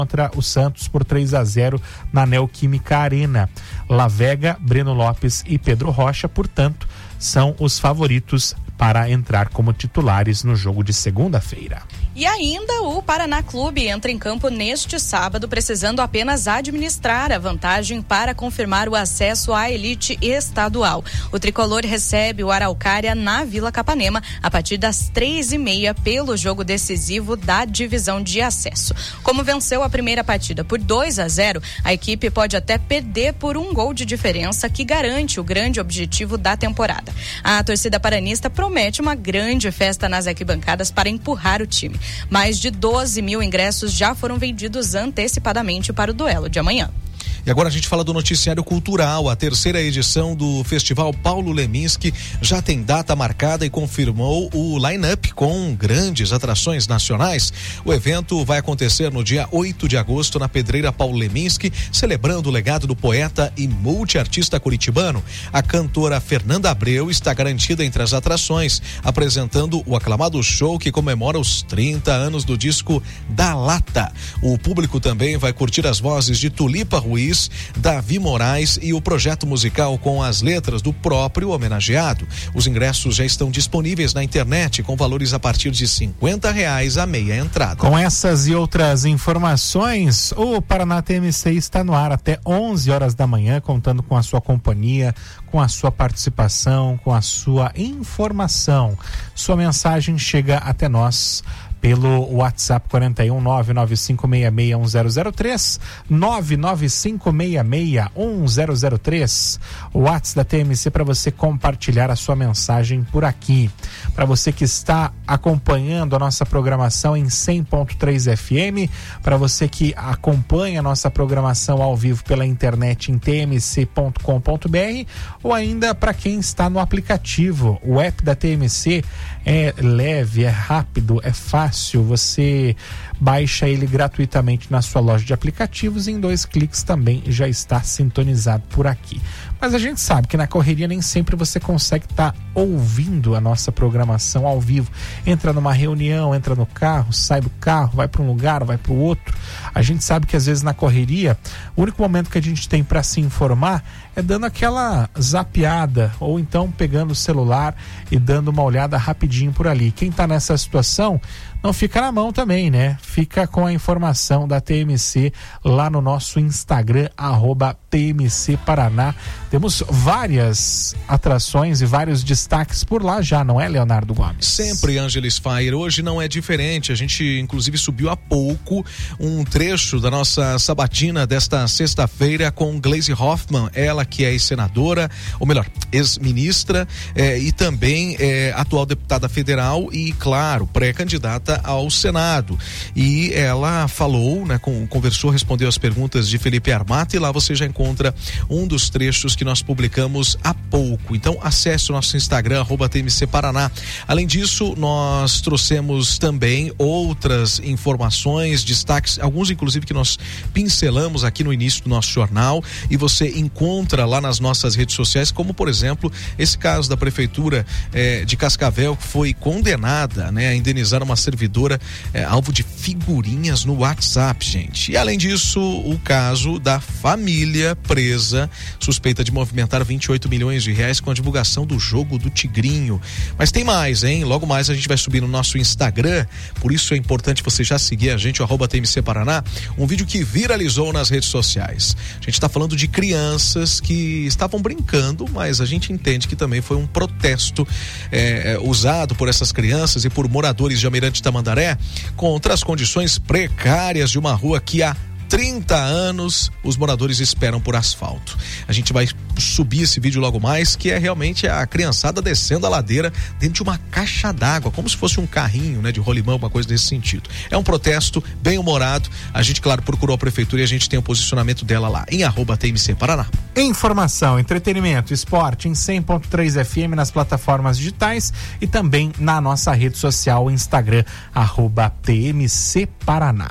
contra o Santos por 3-0 na Neoquímica Arena. Lavega, Breno Lopes e Pedro Rocha, portanto, são os favoritos para entrar como titulares no jogo de segunda-feira. E ainda o Paraná Clube entra em campo neste sábado, precisando apenas administrar a vantagem para confirmar o acesso à elite estadual. O tricolor recebe o Araucária na Vila Capanema a partir das 3:30 pelo jogo decisivo da divisão de acesso. Como venceu a primeira partida por 2-0, a equipe pode até perder por 1 gol de diferença, que garante o grande objetivo da temporada. A torcida paranista promete uma grande festa nas arquibancadas para empurrar o time. Mais de 12 mil ingressos já foram vendidos antecipadamente para o duelo de amanhã. E agora a gente fala do noticiário cultural. A 3ª edição do Festival Paulo Leminski já tem data marcada e confirmou o line-up com grandes atrações nacionais. O evento vai acontecer no dia 8 de agosto na Pedreira Paulo Leminski, celebrando o legado do poeta e multiartista curitibano. A cantora Fernanda Abreu está garantida entre as atrações, apresentando o aclamado show que comemora os 30 anos do disco Da Lata. O público também vai curtir as vozes de Tulipa Ruiz, Davi Moraes e o projeto musical com as letras do próprio homenageado. Os ingressos já estão disponíveis na internet com valores a partir de R$50 a meia entrada. Com essas e outras informações, o Paraná TMC está no ar até 11 horas da manhã, contando com a sua companhia, com a sua participação, com a sua informação. Sua mensagem chega até nós pelo WhatsApp 41 995661003, 995661003, o WhatsApp da TMC para você compartilhar a sua mensagem por aqui. Para você que está acompanhando a nossa programação em 100.3 FM, para você que acompanha a nossa programação ao vivo pela internet em tmc.com.br, ou ainda para quem está no aplicativo. O app da TMC é leve, é rápido, é fácil. Você baixa ele gratuitamente na sua loja de aplicativos e em 2 cliques também já está sintonizado por aqui. Mas a gente sabe que na correria nem sempre você consegue estar ouvindo a nossa programação ao vivo. Entra numa reunião, entra no carro, sai do carro, vai para um lugar, vai para o outro. A gente sabe que às vezes na correria, o único momento que a gente tem para se informar é dando aquela zapeada, ou então pegando o celular e dando uma olhada rapidinho por ali. Quem está nessa situação, não fica na mão também, né? Fica com a informação da TMC lá no nosso Instagram, @TMC Paraná. Temos várias atrações e vários destaques por lá já, não é, Leonardo Gomes? Sempre, Ângeles Fire. Hoje não é diferente. A gente, inclusive, subiu há pouco um trecho da nossa sabatina desta sexta-feira com Gleisi Hoffmann, ela que é ex-senadora, ou melhor, ex-ministra, e também atual deputada federal e, claro, pré-candidata ao Senado. E ela falou, né, conversou, respondeu as perguntas de Felipe Armata, e lá você já encontra um dos trechos que nós publicamos há pouco. Então acesse o nosso Instagram, @TMC Paraná. Além disso, nós trouxemos também outras informações, destaques, alguns inclusive que nós pincelamos aqui no início do nosso jornal, e você encontra lá nas nossas redes sociais, como por exemplo, esse caso da prefeitura de Cascavel, que foi condenada, né, a indenizar uma servidora alvo de figurinhas no WhatsApp, gente. E além disso, o caso da família presa, suspeita de movimentar 28 milhões de reais com a divulgação do jogo do Tigrinho. Mas tem mais, hein? Logo mais a gente vai subir no nosso Instagram, por isso é importante você já seguir a gente, o @TMC Paraná, um vídeo que viralizou nas redes sociais. A gente está falando de crianças que estavam brincando, mas a gente entende que também foi um protesto usado por essas crianças e por moradores de Almirante Tamandaré contra as condições precárias de uma rua que há 30 anos os moradores esperam por asfalto. A gente vai subir esse vídeo logo mais, que é realmente a criançada descendo a ladeira dentro de uma caixa d'água, como se fosse um carrinho, né, de rolimão, uma coisa desse sentido. É um protesto bem humorado. A gente, claro, procurou a prefeitura e a gente tem o posicionamento dela lá em @TMC Paraná. Informação, entretenimento, esporte em 100.3 FM nas plataformas digitais e também na nossa rede social, Instagram, @TMC Paraná.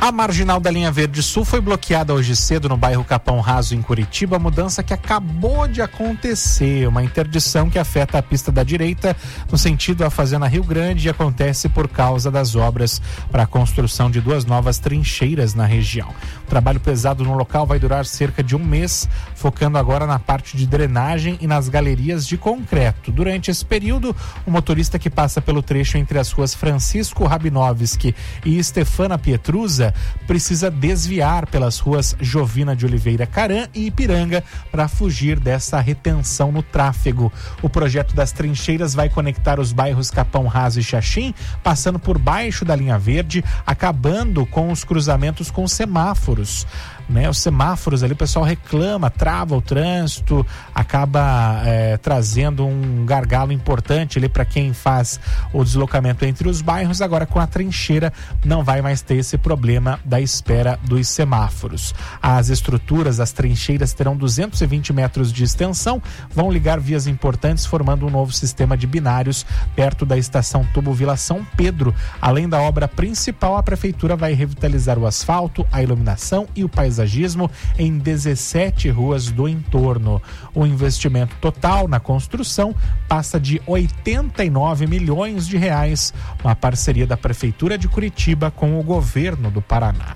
A marginal da linha Verde Sul foi bloqueada hoje cedo no bairro Capão Raso, em Curitiba, mudança que acabou de acontecer, uma interdição que afeta a pista da direita no sentido à Fazenda Rio Grande e acontece por causa das obras para a construção de 2 novas trincheiras na região. O trabalho pesado no local vai durar cerca de 1 mês, focando agora na parte de drenagem e nas galerias de concreto. Durante esse período, o motorista que passa pelo trecho entre as ruas Francisco Rabinovski e Stefana Pietrusa precisa desviar pelas ruas Jovina de Oliveira Caram e Ipiranga para fugir dessa retenção no tráfego. O projeto das trincheiras vai conectar os bairros Capão Raso e Xaxim, passando por baixo da linha verde, acabando com os cruzamentos com semáforos. Os semáforos ali, o pessoal reclama, trava o trânsito, acaba trazendo um gargalo importante ali para quem faz o deslocamento entre os bairros. Agora, com a trincheira, não vai mais ter esse problema da espera dos semáforos. As estruturas, as trincheiras, terão 220 metros de extensão, vão ligar vias importantes, formando um novo sistema de binários perto da estação Tubo Vila São Pedro. Além da obra principal, a prefeitura vai revitalizar o asfalto, a iluminação e o paisagismo em 17 ruas do entorno. O investimento total na construção passa de R$89 milhões, uma parceria da Prefeitura de Curitiba com o governo do Paraná.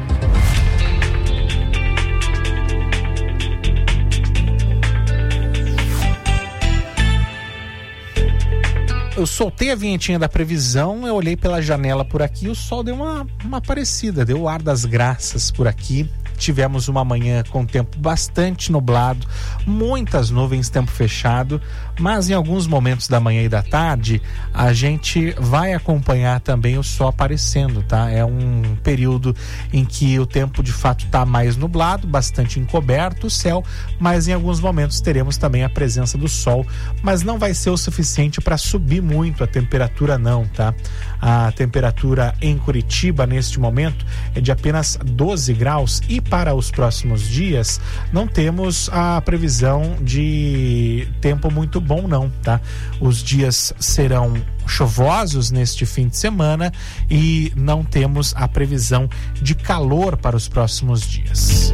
Eu soltei a vinhetinha da previsão, eu olhei pela janela por aqui, o sol deu uma aparecida, deu o ar das graças por aqui. Tivemos uma manhã com tempo bastante nublado, muitas nuvens, tempo fechado, mas em alguns momentos da manhã e da tarde a gente vai acompanhar também o sol aparecendo, tá? É um período em que o tempo de fato está mais nublado, bastante encoberto o céu, mas em alguns momentos teremos também a presença do sol, mas não vai ser o suficiente para subir muito a temperatura não, tá? A temperatura em Curitiba neste momento é de apenas 12 graus e para os próximos dias não temos a previsão de tempo muito bom não, tá? Os dias serão chuvosos neste fim de semana e não temos a previsão de calor para os próximos dias.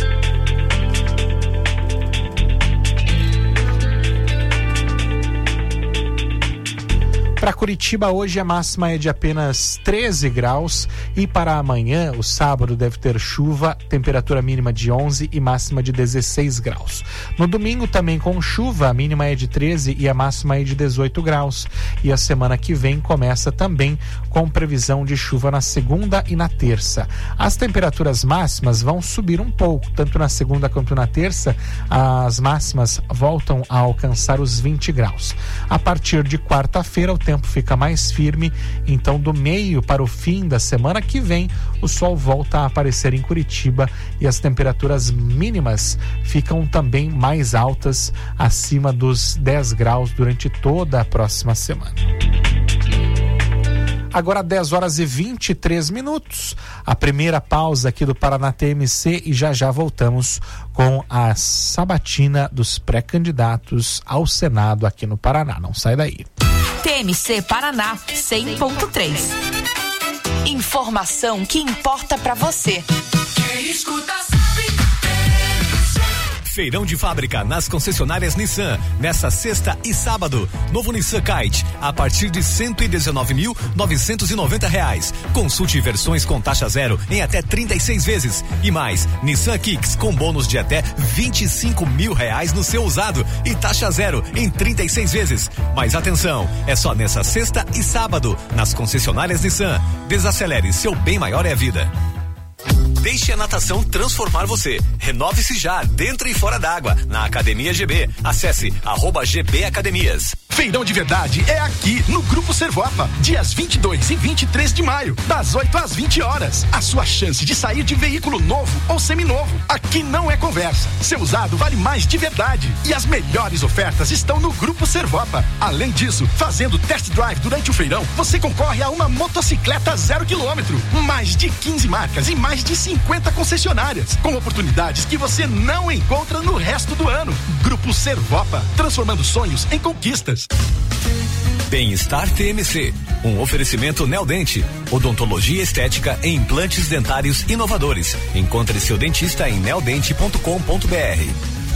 Para Curitiba hoje a máxima é de apenas 13 graus e para amanhã, o sábado, deve ter chuva, temperatura mínima de 11 e máxima de 16 graus. No domingo também com chuva, a mínima é de 13 e a máxima é de 18 graus. E a semana que vem começa também com previsão de chuva na segunda e na terça. As temperaturas máximas vão subir um pouco, tanto na segunda quanto na terça, as máximas voltam a alcançar os 20 graus. A partir de quarta-feira, o tempo fica mais firme, então do meio para o fim da semana que vem o sol volta a aparecer em Curitiba e as temperaturas mínimas ficam também mais altas, acima dos 10 graus durante toda a próxima semana. Agora 10 horas e 23 minutos, a primeira pausa aqui do Paraná TMC e já voltamos com a sabatina dos pré-candidatos ao Senado aqui no Paraná. Não sai daí. TMC Paraná 100.3. Informação que importa pra você. Quem escuta sabe. Feirão de fábrica nas concessionárias Nissan, nessa sexta e sábado. Novo Nissan Kite, a partir de R$119.990. Consulte versões com taxa zero em até 36 vezes. E mais, Nissan Kicks com bônus de até R$25 mil no seu usado e taxa zero em 36 vezes. Mas atenção, é só nessa sexta e sábado, nas concessionárias Nissan. Desacelere, seu bem maior é a vida. Deixe a natação transformar você. Renove-se já, dentro e fora d'água, na Academia GB. Acesse @GB Academias. Feirão de verdade é aqui no Grupo Servopa, dias 22 e 23 de maio, das 8 às 20 horas. A sua chance de sair de veículo novo ou seminovo. Aqui não é conversa. Seu usado vale mais de verdade. E as melhores ofertas estão no Grupo Servopa. Além disso, fazendo test drive durante o feirão, você concorre a uma motocicleta 0 km. Mais de 15 marcas e mais de 50 concessionárias, com oportunidades que você não encontra no resto do ano. Grupo Servopa, transformando sonhos em conquistas. Bem-estar TMC, um oferecimento Neodente, odontologia estética e implantes dentários inovadores. Encontre seu dentista em neodente.com.br.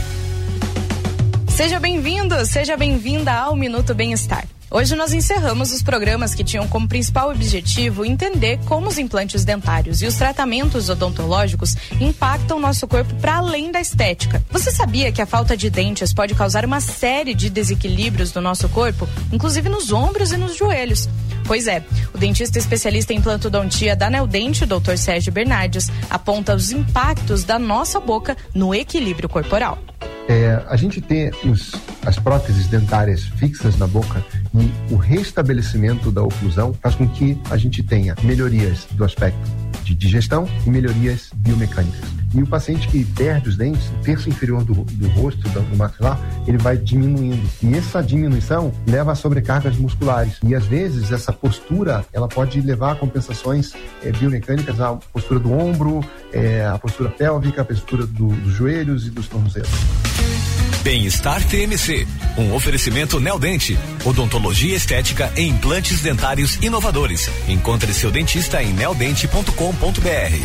Seja bem-vindo, seja bem-vinda ao Minuto Bem-Estar. Hoje nós encerramos os programas que tinham como principal objetivo entender como os implantes dentários e os tratamentos odontológicos impactam nosso corpo para além da estética. Você sabia que a falta de dentes pode causar uma série de desequilíbrios no nosso corpo, inclusive nos ombros e nos joelhos? Pois é, o dentista especialista em implantodontia da Neodente, Dr. Sérgio Bernardes, aponta os impactos da nossa boca no equilíbrio corporal. A gente tem as próteses dentárias fixas na boca e o restabelecimento da oclusão faz com que a gente tenha melhorias do aspecto de digestão e melhorias biomecânicas. E o paciente que perde os dentes, o terço inferior do rosto, do maxilar, ele vai diminuindo. E essa diminuição leva a sobrecargas musculares. E às vezes essa postura, ela pode levar a compensações biomecânicas, a postura do ombro, a postura pélvica, a postura dos joelhos e dos tornozelos. Bem-estar TMC, um oferecimento Neodente, odontologia estética e implantes dentários inovadores. Encontre seu dentista em neodente.com.br.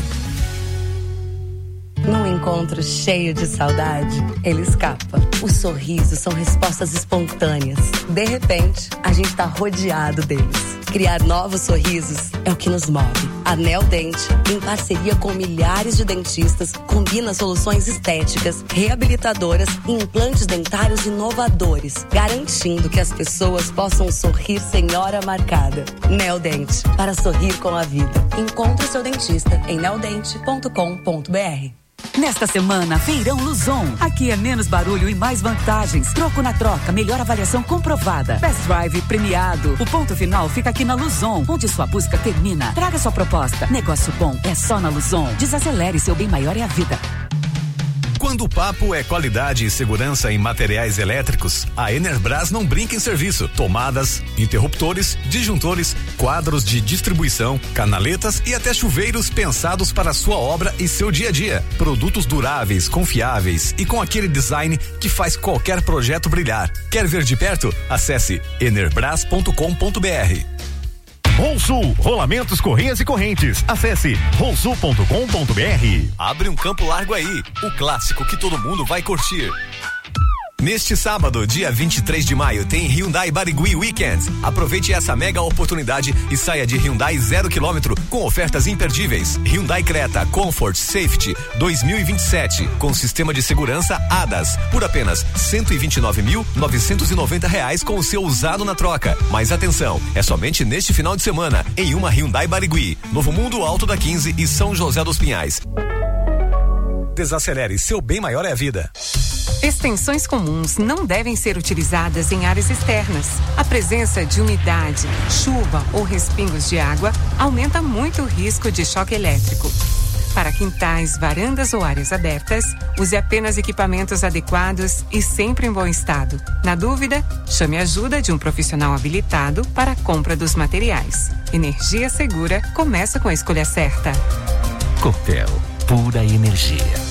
Num encontro cheio de saudade, ele escapa. Os sorrisos são respostas espontâneas. De repente, a gente tá rodeado deles. Criar novos sorrisos é o que nos move. A Neodente, em parceria com milhares de dentistas, combina soluções estéticas, reabilitadoras e implantes dentários inovadores, garantindo que as pessoas possam sorrir sem hora marcada. Neodente, para sorrir com a vida. Encontre o seu dentista em neodente.com.br. Nesta semana, Feirão Luzon. Aqui é menos barulho e mais vantagens. Troco na troca, melhor avaliação comprovada. Best Drive premiado. O ponto final fica aqui na Luzon, onde sua busca termina. Traga sua proposta. Negócio bom é só na Luzon. Desacelere, seu bem maior é a vida. Quando o papo é qualidade e segurança em materiais elétricos, a Enerbras não brinca em serviço. Tomadas, interruptores, disjuntores, quadros de distribuição, canaletas e até chuveiros pensados para a sua obra e seu dia a dia. Produtos duráveis, confiáveis e com aquele design que faz qualquer projeto brilhar. Quer ver de perto? Acesse enerbras.com.br. Rolsul, rolamentos, correias e correntes. Acesse rolsul.com.br. Abre um campo largo aí, o clássico que todo mundo vai curtir. Neste sábado, dia 23 de maio, tem Hyundai Barigui Weekend. Aproveite essa mega oportunidade e saia de Hyundai 0 km com ofertas imperdíveis. Hyundai Creta Comfort Safety 2027 com sistema de segurança ADAS por apenas R$129.990 com o seu usado na troca. Mas atenção, é somente neste final de semana em uma Hyundai Barigui, Novo Mundo, Alto da 15 e São José dos Pinhais. Desacelere, seu bem maior é a vida. Extensões comuns não devem ser utilizadas em áreas externas. A presença de umidade, chuva ou respingos de água aumenta muito o risco de choque elétrico. Para quintais, varandas ou áreas abertas, use apenas equipamentos adequados e sempre em bom estado. Na dúvida, chame a ajuda de um profissional habilitado para a compra dos materiais. Energia segura começa com a escolha certa. Copel, pura energia.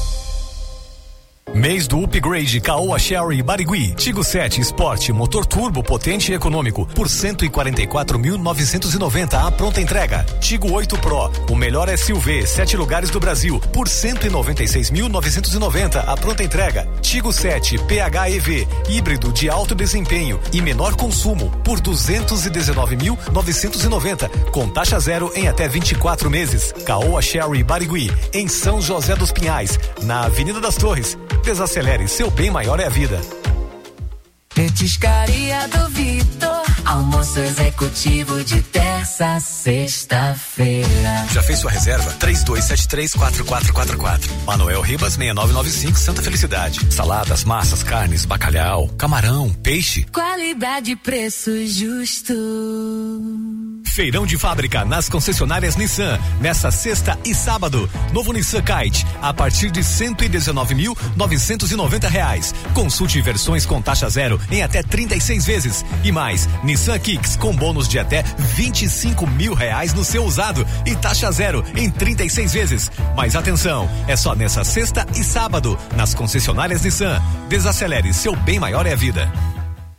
Mês do Upgrade Caoa Sherry Barigui. Tigo 7 Sport, motor turbo potente e econômico por R$144.990 a pronta entrega. Tigo 8 Pro, o melhor SUV, 7 lugares do Brasil por R$196.990 a pronta entrega. Tigo 7 PHEV, híbrido de alto desempenho e menor consumo por R$219.990 com taxa zero em até 24 meses. Caoa Sherry Barigui, em São José dos Pinhais, na Avenida das Torres. Desacelere, seu bem maior é a vida. Petiscaria do Vitor, almoço executivo de terça a sexta-feira. Já fez sua reserva? 32734444. Manuel Ribas 6995, Santa Felicidade. Saladas, massas, carnes, bacalhau, camarão, peixe. Qualidade e preço justo. Feirão de fábrica nas concessionárias Nissan, nessa sexta e sábado. Novo Nissan Kite, a partir de R$119.990. Consulte versões com taxa zero em até 36 vezes. E mais, Nissan Kicks com bônus de até R$25.000 no seu usado e taxa zero em 36 vezes. Mas atenção, é só nessa sexta e sábado, nas concessionárias Nissan. Desacelere, seu bem maior é a vida. Tem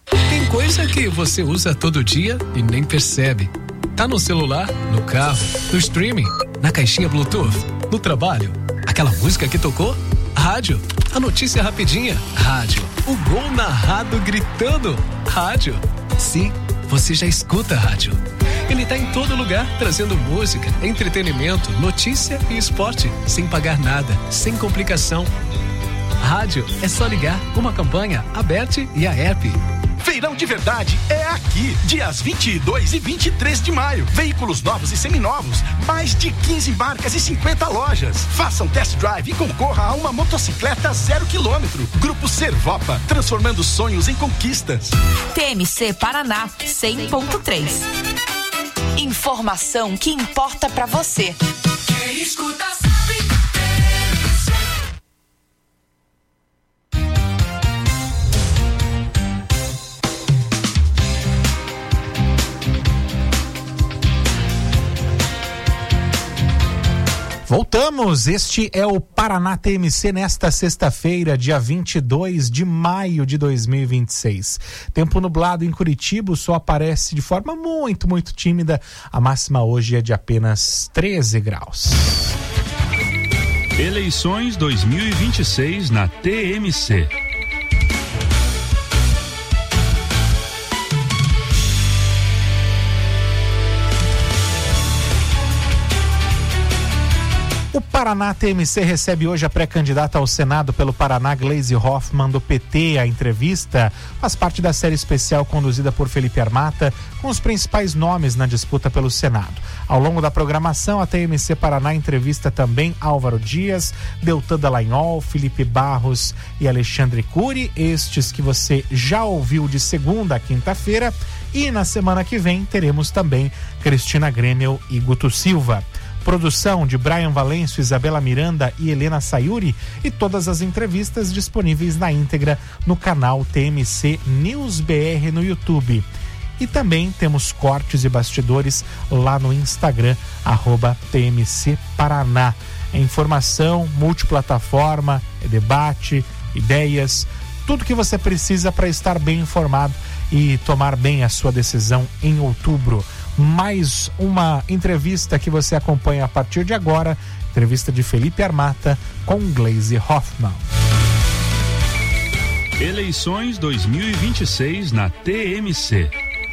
coisa que você usa todo dia e nem percebe. Tá no celular, no carro, no streaming, na caixinha Bluetooth, no trabalho. Aquela música que tocou? Rádio. A notícia rapidinha? Rádio. O gol narrado gritando? Rádio. Sim, você já escuta a rádio. Ele tá em todo lugar, trazendo música, entretenimento, notícia e esporte, sem pagar nada, sem complicação. Rádio é só ligar, uma campanha, Aberte e a app. Feirão de Verdade é aqui, dias 22 e 23 de maio. Veículos novos e seminovos, mais de 15 marcas e 50 lojas. Faça um test drive e concorra a uma motocicleta 0 km. Grupo Servopa, transformando sonhos em conquistas. TMC Paraná 100.3. Informação que importa pra você. Quem escuta sabe. Voltamos, este é o Paraná TMC nesta sexta-feira, dia 22 de maio de 2026. Tempo nublado em Curitiba, o sol aparece de forma muito tímida. A máxima hoje é de apenas 13 graus. Eleições 2026 na TMC. O Paraná TMC recebe hoje a pré-candidata ao Senado pelo Paraná, Gleisi Hoffmann, do PT. A entrevista faz parte da série especial conduzida por Felipe Armata, com os principais nomes na disputa pelo Senado. Ao longo da programação, a TMC Paraná entrevista também Álvaro Dias, Deltan Dallagnol, Felipe Barros e Alexandre Cury, estes que você já ouviu de segunda a quinta-feira. E na semana que vem teremos também Cristina Grêmio e Guto Silva. Produção de Brian Valêncio, Isabela Miranda e Helena Sayuri, e todas as entrevistas disponíveis na íntegra no canal TMC News BR no YouTube. E também temos cortes e bastidores lá no Instagram, @TMC Paraná. É informação, multiplataforma, é debate, ideias, tudo que você precisa para estar bem informado e tomar bem a sua decisão em outubro. Mais uma entrevista que você acompanha a partir de agora, entrevista de Felipe Armata com Gleisi Hoffmann. Eleições 2026 na TMC.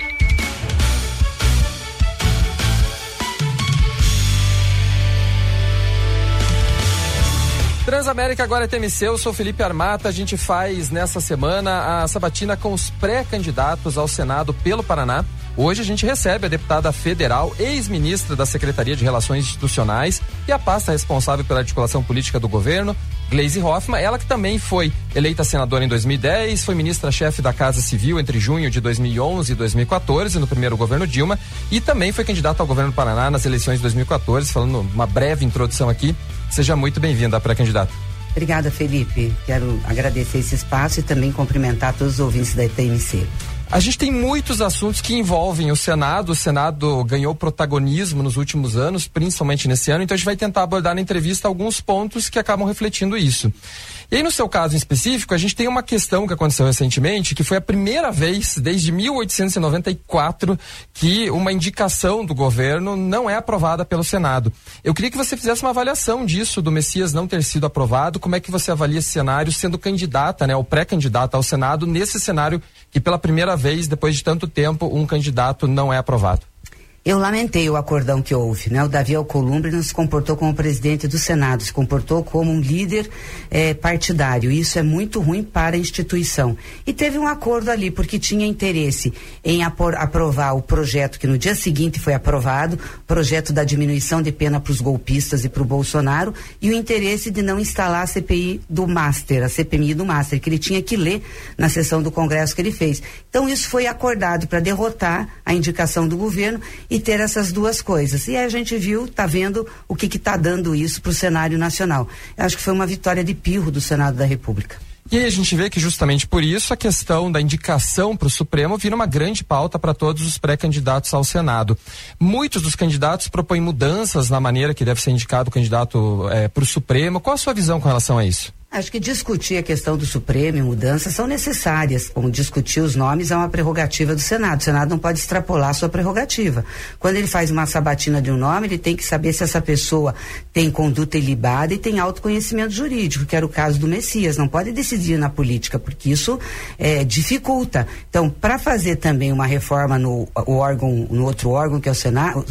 Transamérica agora é TMC, eu sou Felipe Armata. A gente faz nessa semana a sabatina com os pré-candidatos ao Senado pelo Paraná. Hoje a gente recebe a deputada federal, ex-ministra da Secretaria de Relações Institucionais e a pasta responsável pela articulação política do governo, Gleisi Hoffmann, ela que também foi eleita senadora em 2010, foi ministra-chefe da Casa Civil entre junho de 2011 e 2014, no primeiro governo Dilma, e também foi candidata ao governo do Paraná nas eleições de 2014, falando uma breve introdução aqui. Seja muito bem-vinda, pré-candidata. Obrigada, Felipe. Quero agradecer esse espaço e também cumprimentar todos os ouvintes da TMC. A gente tem muitos assuntos que envolvem o Senado. O Senado ganhou protagonismo nos últimos anos, principalmente nesse ano, então a gente vai tentar abordar na entrevista alguns pontos que acabam refletindo isso. E aí, no seu caso em específico, a gente tem uma questão que aconteceu recentemente, que foi a primeira vez desde 1894 que uma indicação do governo não é aprovada pelo Senado. Eu queria que você fizesse uma avaliação disso, do Messias não ter sido aprovado. Como é que você avalia esse cenário sendo candidata, né, ou pré-candidata ao Senado, nesse cenário que pela primeira vez, depois de tanto tempo, um candidato não é aprovado? Eu lamentei o acordão que houve, né? O Davi Alcolumbre não se comportou como presidente do Senado, se comportou como um líder partidário. Isso é muito ruim para a instituição. E teve um acordo ali, porque tinha interesse em aprovar o projeto que no dia seguinte foi aprovado, projeto da diminuição de pena para os golpistas e para o Bolsonaro, e o interesse de não instalar a CPI do Master, a CPMI do Master, que ele tinha que ler na sessão do Congresso que ele fez. Então isso foi acordado para derrotar a indicação do governo e ter essas duas coisas. E aí a gente viu, tá vendo o que tá dando isso pro cenário nacional. Eu acho que foi uma vitória de pirro do Senado da República. E aí a gente vê que justamente por isso a questão da indicação para o Supremo vira uma grande pauta para todos os pré-candidatos ao Senado. Muitos dos candidatos propõem mudanças na maneira que deve ser indicado o candidato para o Supremo. Qual a sua visão com relação a isso? Acho que discutir a questão do Supremo e mudanças são necessárias. Como discutir os nomes é uma prerrogativa do Senado. O Senado não pode extrapolar a sua prerrogativa. Quando ele faz uma sabatina de um nome, ele tem que saber se essa pessoa tem conduta ilibada e tem autoconhecimento jurídico, que era o caso do Messias. Não pode decidir na política, porque isso dificulta. Então, para fazer também uma reforma no outro órgão, que é o Senado,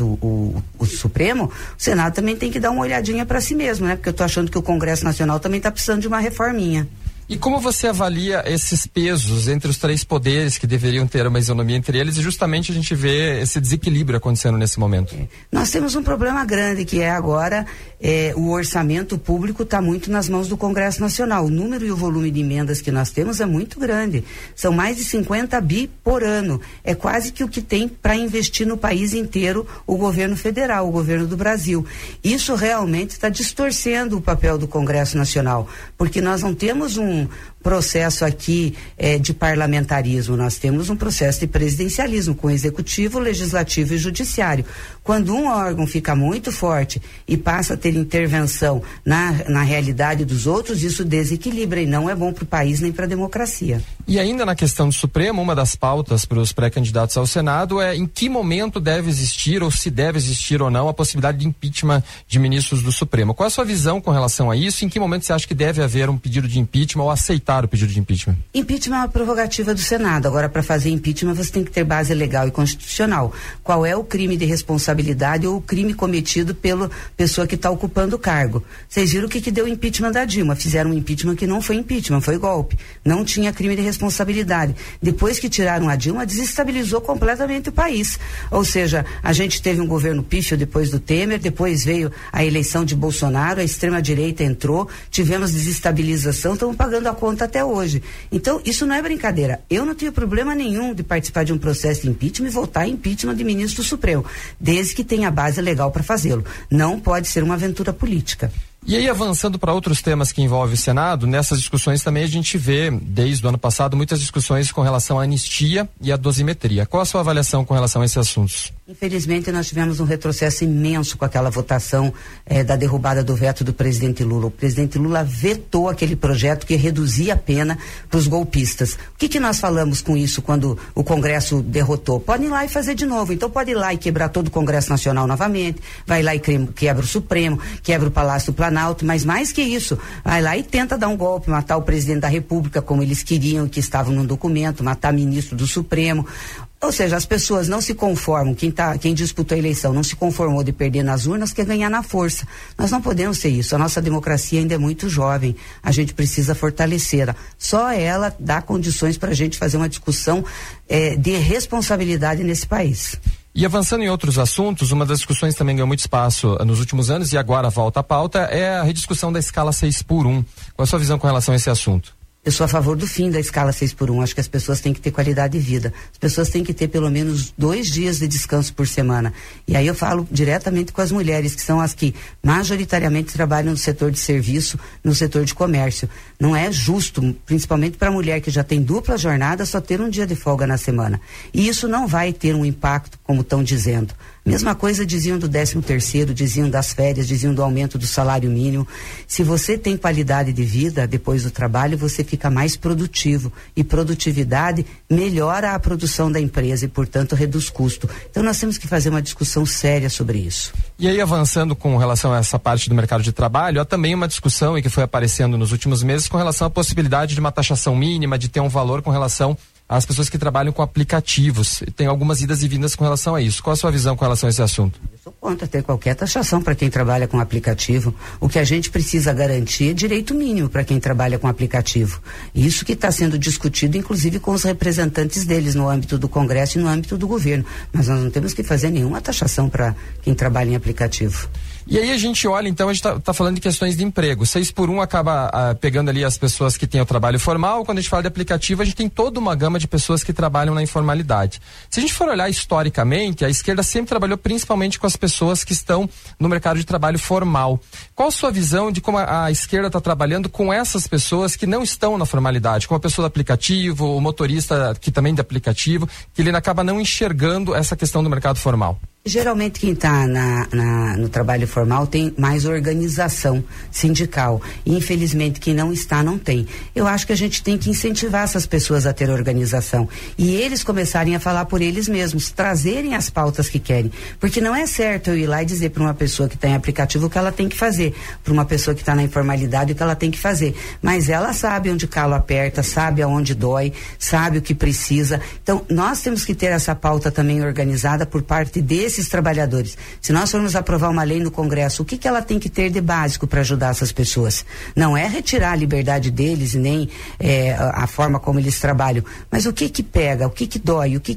o Supremo, o Senado também tem que dar uma olhadinha para si mesmo, né? Porque eu estou achando que o Congresso Nacional também está precisando de uma reforminha. E como você avalia esses pesos entre os três poderes que deveriam ter uma isonomia entre eles, e justamente a gente vê esse desequilíbrio acontecendo nesse momento? Nós temos um problema grande, que é agora o orçamento público está muito nas mãos do Congresso Nacional. O número e o volume de emendas que nós temos é muito grande. São mais de 50 bi por ano. É quase que o que tem para investir no país inteiro o governo federal, o governo do Brasil. Isso realmente está distorcendo o papel do Congresso Nacional, porque nós não temos um processo aqui de parlamentarismo, nós temos um processo de presidencialismo com executivo, legislativo e judiciário. Quando um órgão fica muito forte e passa a ter intervenção na realidade dos outros, isso desequilibra e não é bom para o país nem para a democracia. E ainda na questão do Supremo, uma das pautas para os pré-candidatos ao Senado é em que momento deve existir, ou se deve existir ou não, a possibilidade de impeachment de ministros do Supremo. Qual é a sua visão com relação a isso? Em que momento você acha que deve haver um pedido de impeachment ou aceitar o pedido de impeachment? Impeachment é uma prerrogativa do Senado. Agora, para fazer impeachment, você tem que ter base legal e constitucional. Qual é o crime de responsabilidade ou o crime cometido pela pessoa que está ocupando o cargo? Vocês viram o que deu o impeachment da Dilma? Fizeram um impeachment que não foi impeachment, foi golpe. Não tinha crime de responsabilidade. Depois que tiraram a Dilma, desestabilizou completamente o país. Ou seja, a gente teve um governo pífio depois do Temer, depois veio a eleição de Bolsonaro, a extrema-direita entrou, tivemos desestabilização, estamos pagando a conta até hoje. Então, isso não é brincadeira. Eu não tenho problema nenhum de participar de um processo de impeachment e votar em impeachment de ministro do Supremo, desde que tenha base legal para fazê-lo. Não pode ser uma aventura política. E aí, avançando para outros temas que envolvem o Senado, nessas discussões também a gente vê, desde o ano passado, muitas discussões com relação à anistia e à dosimetria. Qual a sua avaliação com relação a esses assuntos? Infelizmente, nós tivemos um retrocesso imenso com aquela votação da derrubada do veto do presidente Lula. O presidente Lula vetou aquele projeto que reduzia a pena para os golpistas. O que nós falamos com isso quando o Congresso derrotou? Pode ir lá e fazer de novo. Então pode ir lá e quebrar todo o Congresso Nacional novamente, vai lá e quebra o Supremo, quebra o Palácio do Planalto, mas mais que isso, vai lá e tenta dar um golpe, matar o presidente da República como eles queriam, que estavam no documento, matar ministro do Supremo. Ou seja, as pessoas não se conformam, quem disputou a eleição não se conformou de perder nas urnas, quer ganhar na força. Nós não podemos ser isso, a nossa democracia ainda é muito jovem, a gente precisa fortalecê-la. Só ela dá condições para a gente fazer uma discussão de responsabilidade nesse país. E avançando em outros assuntos, uma das discussões também ganhou muito espaço nos últimos anos e agora volta à pauta, é a rediscussão da escala 6x1. Qual a sua visão com relação a esse assunto? Eu sou a favor do fim da escala 6x1. Acho que as pessoas têm que ter qualidade de vida. As pessoas têm que ter pelo menos 2 dias de descanso por semana. E aí eu falo diretamente com as mulheres, que são as que majoritariamente trabalham no setor de serviço, no setor de comércio. Não é justo, principalmente para a mulher que já tem dupla jornada, só ter um dia de folga na semana. E isso não vai ter um impacto, como estão dizendo. Mesma coisa diziam do 13º, diziam das férias, diziam do aumento do salário mínimo. Se você tem qualidade de vida depois do trabalho, você fica mais produtivo. E produtividade melhora a produção da empresa e, portanto, reduz custo. Então, nós temos que fazer uma discussão séria sobre isso. E aí, avançando com relação a essa parte do mercado de trabalho, há também uma discussão, e que foi aparecendo nos últimos meses, com relação à possibilidade de uma taxação mínima, de ter um valor com relação às pessoas que trabalham com aplicativos. Tem algumas idas e vindas com relação a isso. Qual a sua visão com relação a esse assunto? Eu sou contra ter qualquer taxação para quem trabalha com aplicativo. O que a gente precisa garantir é direito mínimo para quem trabalha com aplicativo. Isso que está sendo discutido, inclusive com os representantes deles no âmbito do Congresso e no âmbito do governo. Mas nós não temos que fazer nenhuma taxação para quem trabalha em aplicativo. E aí a gente olha, então, a gente tá falando de questões de emprego. 6x1 acaba pegando ali as pessoas que têm o trabalho formal. Quando a gente fala de aplicativo, a gente tem toda uma gama de pessoas que trabalham na informalidade. Se a gente for olhar historicamente, a esquerda sempre trabalhou principalmente com as pessoas que estão no mercado de trabalho formal. Qual a sua visão de como a esquerda está trabalhando com essas pessoas que não estão na formalidade? Como a pessoa do aplicativo, o motorista que também é de aplicativo, que ele acaba não enxergando essa questão do mercado formal? Geralmente quem está no trabalho formal tem mais organização sindical. E, infelizmente, quem não está, não tem. Eu acho que a gente tem que incentivar essas pessoas a ter organização. E eles começarem a falar por eles mesmos, trazerem as pautas que querem. Porque não é certo eu ir lá e dizer para uma pessoa que está em aplicativo o que ela tem que fazer, para uma pessoa que está na informalidade o que ela tem que fazer. Mas ela sabe onde o calo aperta, sabe aonde dói, sabe o que precisa. Então, nós temos que ter essa pauta também organizada por parte desses trabalhadores. Se nós formos aprovar uma lei no Congresso, o que ela tem que ter de básico para ajudar essas pessoas? Não é retirar a liberdade deles e nem a forma como eles trabalham, mas o que pega, o que dói, o que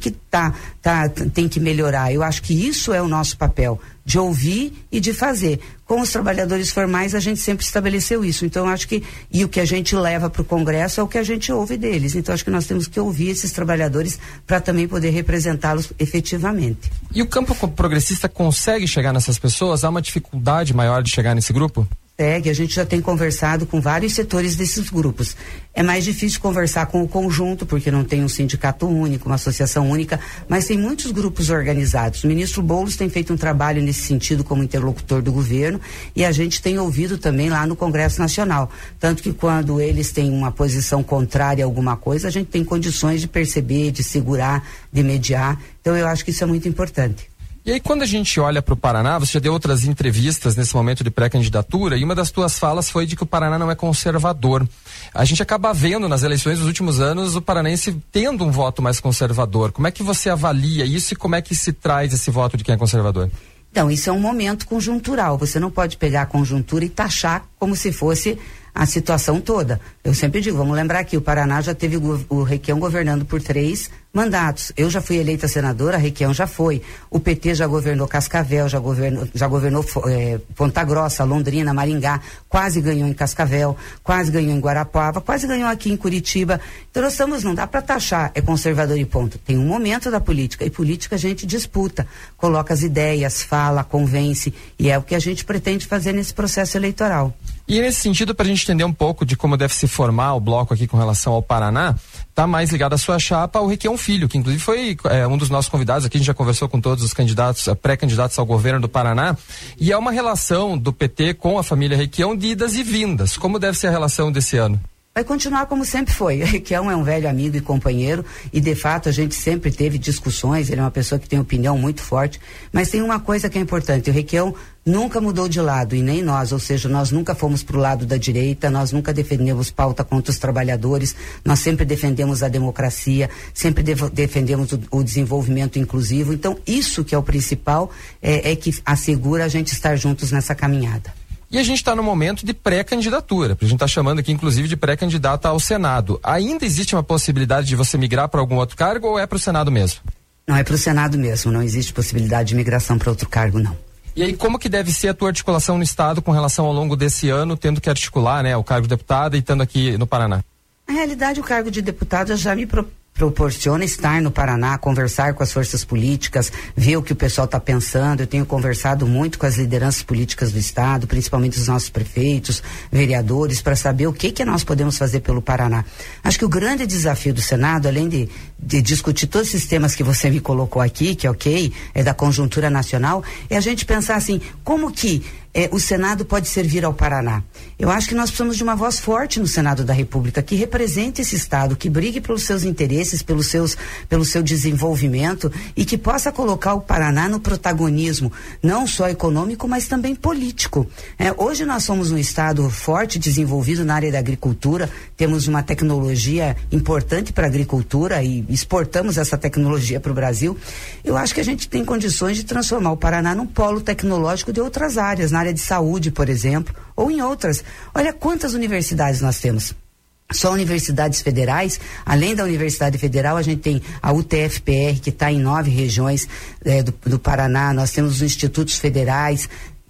tem que melhorar. Eu acho que isso é o nosso papel, de ouvir e de fazer. Com os trabalhadores formais, a gente sempre estabeleceu isso. Então, eu acho que, e o que a gente leva para o Congresso é o que a gente ouve deles. Então, acho que nós temos que ouvir esses trabalhadores para também poder representá-los efetivamente. E o campo progressista consegue chegar nessas pessoas? Há uma dificuldade maior de chegar nesse grupo? A gente já tem conversado com vários setores desses grupos. É mais difícil conversar com o conjunto, porque não tem um sindicato único, uma associação única, mas tem muitos grupos organizados. O ministro Boulos tem feito um trabalho nesse sentido como interlocutor do governo, e a gente tem ouvido também lá no Congresso Nacional. Tanto que quando eles têm uma posição contrária a alguma coisa, a gente tem condições de perceber, de segurar, de mediar. Então eu acho que isso é muito importante. E aí, quando a gente olha para o Paraná, você já deu outras entrevistas nesse momento de pré-candidatura, e uma das tuas falas foi de que o Paraná não é conservador. A gente acaba vendo nas eleições dos últimos anos o paranaense tendo um voto mais conservador. Como é que você avalia isso e como é que se traz esse voto de quem é conservador? Então, isso é um momento conjuntural. Você não pode pegar a conjuntura e taxar como se fosse a situação toda. Eu sempre digo, vamos lembrar que o Paraná já teve o Requião governando por 3 mandatos. Eu já fui eleita senadora, a Requião já foi. O PT já governou Cascavel, já governou Ponta Grossa, Londrina, Maringá, quase ganhou em Cascavel, quase ganhou em Guarapuava, quase ganhou aqui em Curitiba. Então não dá para taxar, é conservador e ponto. Tem um momento da política, e política a gente disputa, coloca as ideias, fala, convence, e é o que a gente pretende fazer nesse processo eleitoral. E nesse sentido, para a gente entender um pouco de como deve se formar o bloco aqui com relação ao Paraná, está mais ligado à sua chapa, o Requião Filho, que inclusive foi um dos nossos convidados aqui. A gente já conversou com todos os candidatos, pré-candidatos ao governo do Paraná, e é uma relação do PT com a família Requião de idas e vindas. Como deve ser a relação desse ano? Vai continuar como sempre foi. O Requião é um velho amigo e companheiro, e de fato a gente sempre teve discussões. Ele é uma pessoa que tem opinião muito forte, mas tem uma coisa que é importante: o Requião nunca mudou de lado, e nem nós, ou seja, nós nunca fomos pro lado da direita, nós nunca defendemos pauta contra os trabalhadores, nós sempre defendemos a democracia, sempre defendemos o desenvolvimento inclusivo. Então, isso que é o principal, é que assegura a gente estar juntos nessa caminhada. E a gente está no momento de pré-candidatura, a gente está chamando aqui inclusive de pré-candidata ao Senado. Ainda existe uma possibilidade de você migrar para algum outro cargo, ou é para o Senado mesmo? Não, é para o Senado mesmo, não existe possibilidade de migração para outro cargo, não. E aí, como que deve ser a tua articulação no Estado com relação ao longo desse ano, tendo que articular, o cargo de deputada e estando aqui no Paraná? Na realidade, o cargo de deputada já me proporciona estar no Paraná, conversar com as forças políticas, ver o que o pessoal está pensando. Eu tenho conversado muito com as lideranças políticas do Estado, principalmente os nossos prefeitos, vereadores, para saber o que nós podemos fazer pelo Paraná. Acho que o grande desafio do Senado, além de discutir todos esses temas que você me colocou aqui, que é da conjuntura nacional, é a gente pensar assim, como que o Senado pode servir ao Paraná. Eu acho que nós precisamos de uma voz forte no Senado da República, que represente esse Estado, que brigue pelos seus interesses, pelo seu desenvolvimento, e que possa colocar o Paraná no protagonismo, não só econômico, mas também político. Hoje nós somos um Estado forte, desenvolvido na área da agricultura, temos uma tecnologia importante para a agricultura e exportamos essa tecnologia para o Brasil. Eu acho que a gente tem condições de transformar o Paraná num polo tecnológico de outras áreas, na área de saúde, por exemplo, ou em outras. Olha quantas universidades nós temos. Só universidades federais, além da Universidade Federal, a gente tem a UTF-PR, que está em 9 regiões do Paraná. Nós temos os institutos federais,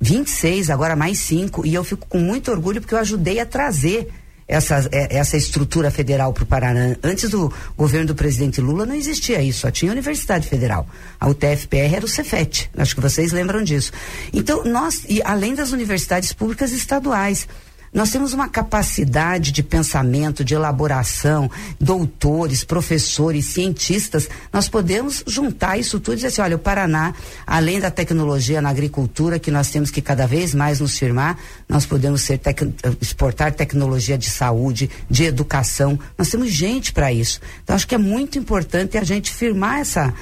26, agora mais 5, e eu fico com muito orgulho porque eu ajudei a trazer essa estrutura federal para o Paraná. Antes do governo do presidente Lula não existia isso, só tinha a Universidade Federal. A UTF-PR era o Cefet, acho que vocês lembram disso. Então, e além das universidades públicas estaduais, Nós temos uma capacidade de pensamento, de elaboração, doutores, professores, cientistas. Nós podemos juntar isso tudo e dizer assim, olha, o Paraná, além da tecnologia na agricultura, que nós temos que cada vez mais nos firmar, nós podemos exportar tecnologia de saúde, de educação. Nós temos gente para isso. Então, acho que é muito importante a gente firmar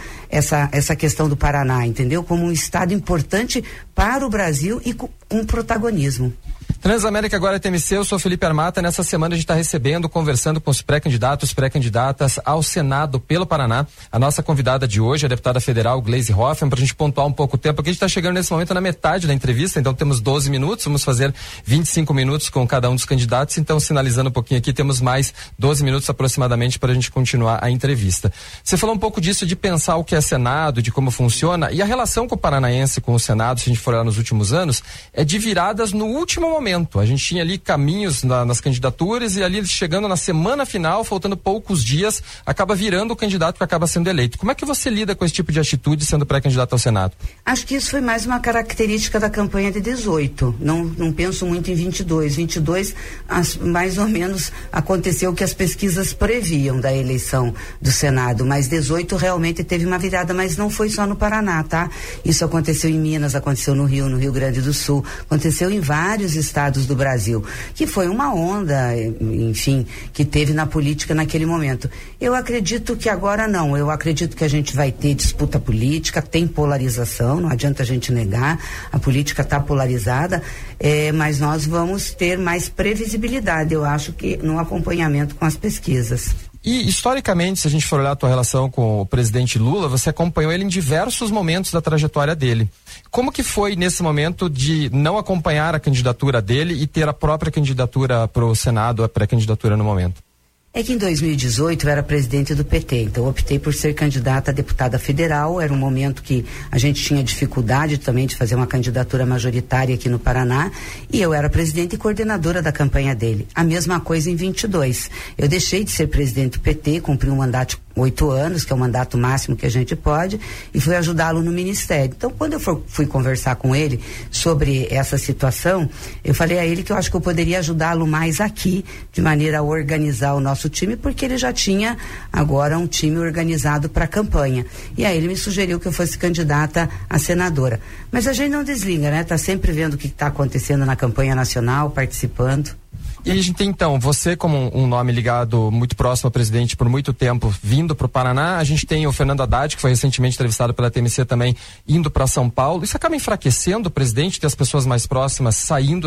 essa questão do Paraná, entendeu? Como um estado importante para o Brasil e com protagonismo. Transamérica agora é TMC, eu sou Felipe Armata. Nessa semana a gente está recebendo, conversando com os pré-candidatas ao Senado pelo Paraná. A nossa convidada de hoje é a deputada federal Gleisi Hoffmann, para a gente pontuar um pouco o tempo, porque a gente está chegando nesse momento na metade da entrevista, então temos 12 minutos, vamos fazer 25 minutos com cada um dos candidatos, então sinalizando um pouquinho aqui, temos mais 12 minutos aproximadamente para a gente continuar a entrevista. Você falou um pouco disso, de pensar o que é Senado, de como funciona, e a relação com o paranaense, com o Senado, se a gente for olhar nos últimos anos, é de viradas no último momento. A gente tinha ali caminhos nas candidaturas e ali chegando na semana final, faltando poucos dias, acaba virando o candidato que acaba sendo eleito. Como é que você lida com esse tipo de atitude sendo pré-candidato ao Senado? Acho que isso foi mais uma característica da campanha de 18. Não penso muito em 22. 22, mais ou menos, aconteceu o que as pesquisas previam da eleição do Senado, mas 18 realmente teve uma virada, mas não foi só no Paraná, tá? Isso aconteceu em Minas, aconteceu no Rio Grande do Sul, aconteceu em vários estados do Brasil, que foi uma onda, enfim, que teve na política naquele momento. Eu acredito que agora não, eu acredito que a gente vai ter disputa política, tem polarização, não adianta a gente negar, a política está polarizada, mas nós vamos ter mais previsibilidade, eu acho, que no acompanhamento com as pesquisas. E, historicamente, se a gente for olhar a tua relação com o presidente Lula, você acompanhou ele em diversos momentos da trajetória dele. Como que foi nesse momento de não acompanhar a candidatura dele e ter a própria candidatura para o Senado, a pré-candidatura no momento? É que em 2018 eu era presidente do PT, então eu optei por ser candidata a deputada federal. Era um momento que a gente tinha dificuldade também de fazer uma candidatura majoritária aqui no Paraná, e eu era presidente e coordenadora da campanha dele. A mesma coisa em 22. Eu deixei de ser presidente do PT, cumpri um mandato 8 anos, que é o mandato máximo que a gente pode, e fui ajudá-lo no ministério. Então, quando eu fui conversar com ele sobre essa situação, eu falei a ele que eu acho que eu poderia ajudá-lo mais aqui, de maneira a organizar o nosso time, porque ele já tinha agora um time organizado para a campanha. E aí ele me sugeriu que eu fosse candidata a senadora. Mas a gente não desliga, né? Tá sempre vendo o que está acontecendo na campanha nacional, participando. E a gente tem, então, você como um nome ligado muito próximo ao presidente por muito tempo, vindo para o Paraná. A gente tem o Fernando Haddad, que foi recentemente entrevistado pela TMC também, indo para São Paulo. Isso acaba enfraquecendo o presidente, ter as pessoas mais próximas saindo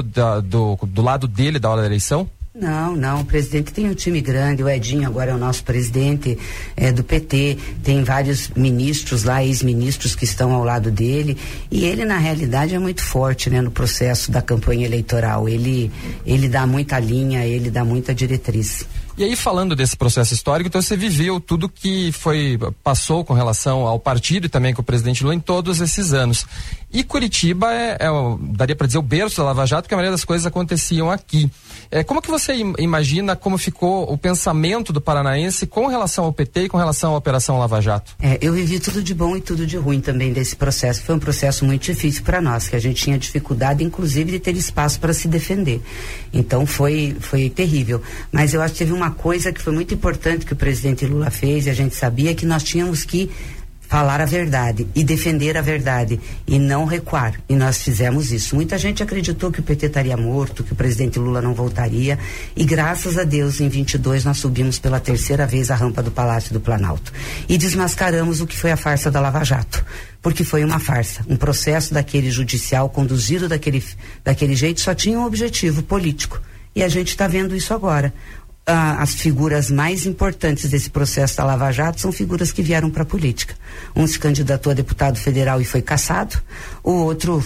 do lado dele da hora da eleição? Não, o presidente tem um time grande, o Edinho agora é o nosso presidente do PT, tem vários ministros lá, ex-ministros que estão ao lado dele, e ele na realidade é muito forte, né, no processo da campanha eleitoral, ele dá muita linha, ele dá muita diretriz. E aí, falando desse processo histórico, então você viveu tudo que passou com relação ao partido e também com o presidente Lula em todos esses anos. E Curitiba daria para dizer, o berço da Lava Jato, porque a maioria das coisas aconteciam aqui. Como que você imagina como ficou o pensamento do paranaense com relação ao PT e com relação à Operação Lava Jato? Eu vivi tudo de bom e tudo de ruim também desse processo. Foi um processo muito difícil para nós, que a gente tinha dificuldade, inclusive, de ter espaço para se defender. Então foi terrível. Mas eu acho que teve uma coisa que foi muito importante que o presidente Lula fez, e a gente sabia que nós tínhamos que falar a verdade e defender a verdade e não recuar, e nós fizemos isso. Muita gente acreditou que o PT estaria morto, que o presidente Lula não voltaria, e graças a Deus em 22 nós subimos pela terceira vez a rampa do Palácio do Planalto e desmascaramos o que foi a farsa da Lava Jato, porque foi uma farsa, um processo daquele judicial conduzido daquele jeito só tinha um objetivo político, e a gente está vendo isso agora. As figuras mais importantes desse processo da Lava Jato são figuras que vieram para a política. Um se candidatou a deputado federal e foi cassado. O outro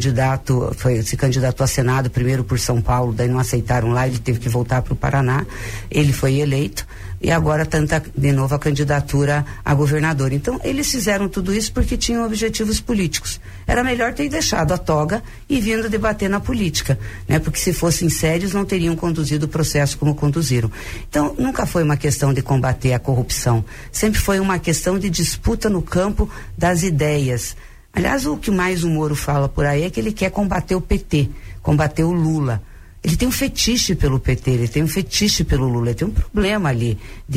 se candidatou a Senado, primeiro por São Paulo, daí não aceitaram lá, ele teve que voltar para o Paraná. Ele foi eleito e agora tenta de novo a candidatura a governador. Então, eles fizeram tudo isso porque tinham objetivos políticos. Era melhor ter deixado a toga e vindo debater na política, né? Porque se fossem sérios não teriam conduzido o processo como conduziram. Então, nunca foi uma questão de combater a corrupção, sempre foi uma questão de disputa no campo das ideias. Aliás, o que mais o Moro fala por aí é que ele quer combater o PT, combater o Lula. Ele tem um fetiche pelo PT, ele tem um fetiche pelo Lula, ele tem um problema ali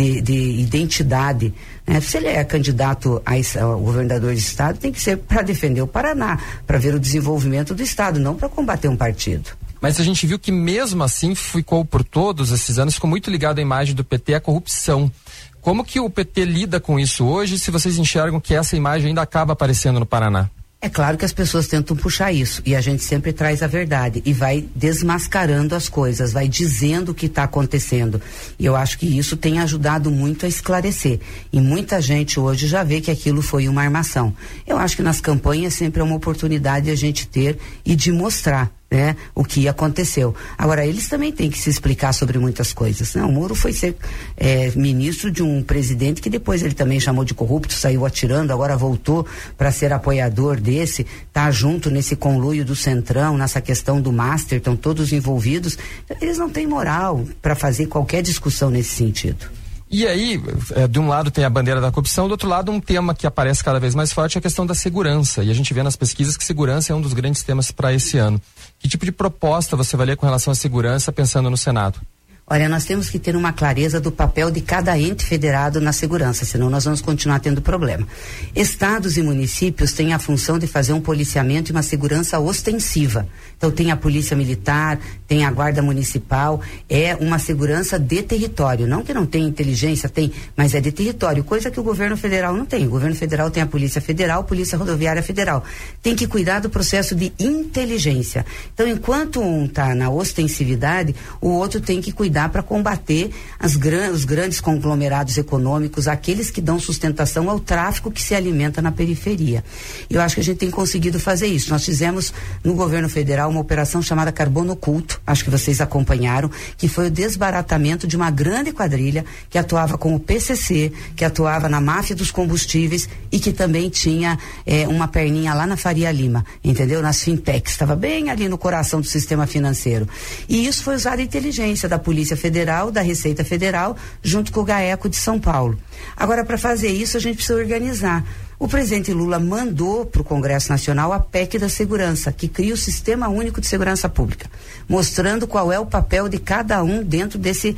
de identidade, né? Se ele é candidato ao governador de estado, tem que ser para defender o Paraná, para ver o desenvolvimento do estado, não para combater um partido. Mas a gente viu que mesmo assim ficou por todos esses anos, ficou muito ligado à imagem do PT, à corrupção. Como que o PT lida com isso hoje, se vocês enxergam que essa imagem ainda acaba aparecendo no Paraná? É claro que as pessoas tentam puxar isso e a gente sempre traz a verdade e vai desmascarando as coisas, vai dizendo o que está acontecendo. E eu acho que isso tem ajudado muito a esclarecer. E muita gente hoje já vê que aquilo foi uma armação. Eu acho que nas campanhas sempre é uma oportunidade de a gente ter e de mostrar, né, o que aconteceu. Agora, eles também têm que se explicar sobre muitas coisas, né? O Moro foi ser ministro de um presidente que depois ele também chamou de corrupto, saiu atirando, agora voltou para ser apoiador desse, tá junto nesse conluio do Centrão, nessa questão do Master, estão todos envolvidos. Eles não têm moral para fazer qualquer discussão nesse sentido. E aí, de um lado tem a bandeira da corrupção, do outro lado um tema que aparece cada vez mais forte é a questão da segurança. E a gente vê nas pesquisas que segurança é um dos grandes temas para esse ano. Que tipo de proposta você vai ler com relação à segurança pensando no Senado? Olha, nós temos que ter uma clareza do papel de cada ente federado na segurança, senão nós vamos continuar tendo problema. Estados e municípios têm a função de fazer um policiamento e uma segurança ostensiva. Então tem a polícia militar, tem a guarda municipal, é uma segurança de território, não que não tenha inteligência, tem, mas é de território, coisa que o governo federal não tem. O governo federal tem a Polícia Federal, Polícia Rodoviária Federal. Tem que cuidar do processo de inteligência. Então, enquanto um está na ostensividade, o outro tem que cuidar para combater os grandes conglomerados econômicos, aqueles que dão sustentação ao tráfico que se alimenta na periferia. Eu acho que a gente tem conseguido fazer isso. Nós fizemos no governo federal uma operação chamada Carbono Oculto, acho que vocês acompanharam, que foi o desbaratamento de uma grande quadrilha que atuava com o PCC, que atuava na máfia dos combustíveis e que também tinha uma perninha lá na Faria Lima, entendeu? Nas fintechs, estava bem ali no coração do sistema financeiro. E isso foi usado a inteligência da Polícia Federal, da Receita Federal, junto com o GAECO de São Paulo. Agora, para fazer isso, a gente precisa organizar. O presidente Lula mandou para o Congresso Nacional a PEC da Segurança, que cria o Sistema Único de Segurança Pública, mostrando qual é o papel de cada um dentro desse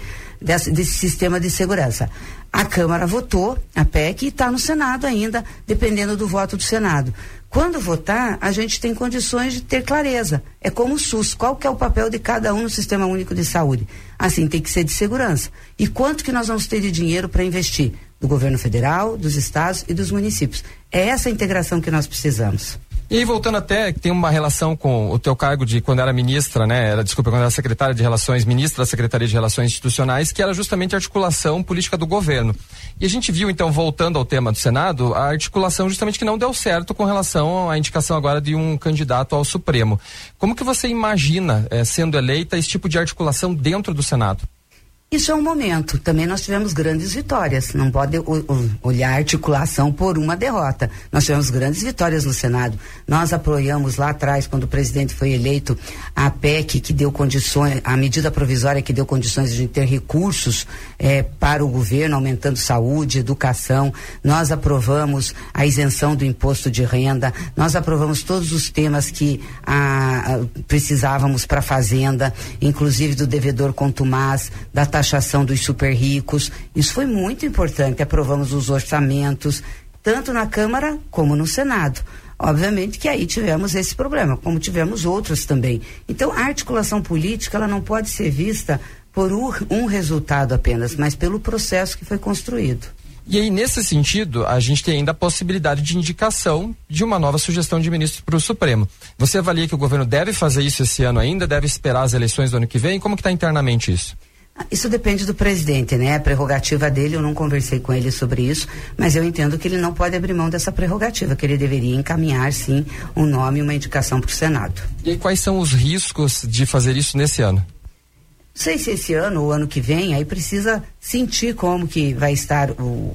sistema de segurança. A Câmara votou a PEC e está no Senado ainda, dependendo do voto do Senado. Quando votar, a gente tem condições de ter clareza. É como o SUS, qual que é o papel de cada um no Sistema Único de Saúde? Assim, tem que ser de segurança. E quanto que nós vamos ter de dinheiro para investir? Do governo federal, dos estados e dos municípios. É essa integração que nós precisamos. E aí, voltando até, tem uma relação com o teu cargo de quando era ministra, né? Quando era secretária de Relações, ministra da Secretaria de Relações Institucionais, que era justamente a articulação política do governo. E a gente viu, então, voltando ao tema do Senado, a articulação justamente que não deu certo com relação à indicação agora de um candidato ao Supremo. Como que você imagina, sendo eleita, esse tipo de articulação dentro do Senado? Isso é um momento. Também nós tivemos grandes vitórias. Não pode olhar a articulação por uma derrota. Nós tivemos grandes vitórias no Senado. Nós apoiamos lá atrás, quando o presidente foi eleito, a PEC que deu condições, a medida provisória que deu condições de ter recursos para o governo, aumentando saúde, educação. Nós aprovamos a isenção do imposto de renda. Nós aprovamos todos os temas que precisávamos para a Fazenda, inclusive do devedor contumaz, da taxação dos super ricos. Isso foi muito importante. Aprovamos os orçamentos, tanto na Câmara como no Senado. Obviamente que aí tivemos esse problema, como tivemos outros também. Então, a articulação política, ela não pode ser vista por um resultado apenas, mas pelo processo que foi construído. E aí, nesse sentido, a gente tem ainda a possibilidade de indicação de uma nova sugestão de ministro para o Supremo. Você avalia que o governo deve fazer isso esse ano ainda? Deve esperar as eleições do ano que vem? Como que está internamente isso? Isso depende do presidente, né? A prerrogativa dele, eu não conversei com ele sobre isso, mas eu entendo que ele não pode abrir mão dessa prerrogativa, que ele deveria encaminhar, sim, um nome e uma indicação para o Senado. E aí, quais são os riscos de fazer isso nesse ano? Não sei se esse ano ou ano que vem, aí precisa sentir como que vai estar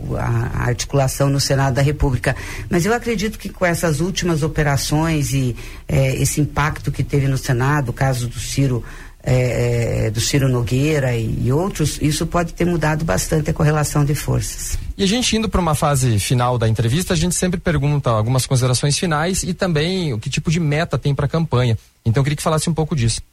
a articulação no Senado da República. Mas eu acredito que com essas últimas operações e esse impacto que teve no Senado, o caso do Ciro Nogueira e outros, isso pode ter mudado bastante a correlação de forças. E a gente indo para uma fase final da entrevista, a gente sempre pergunta algumas considerações finais e também o que tipo de meta tem para a campanha. Então eu queria que falasse um pouco disso.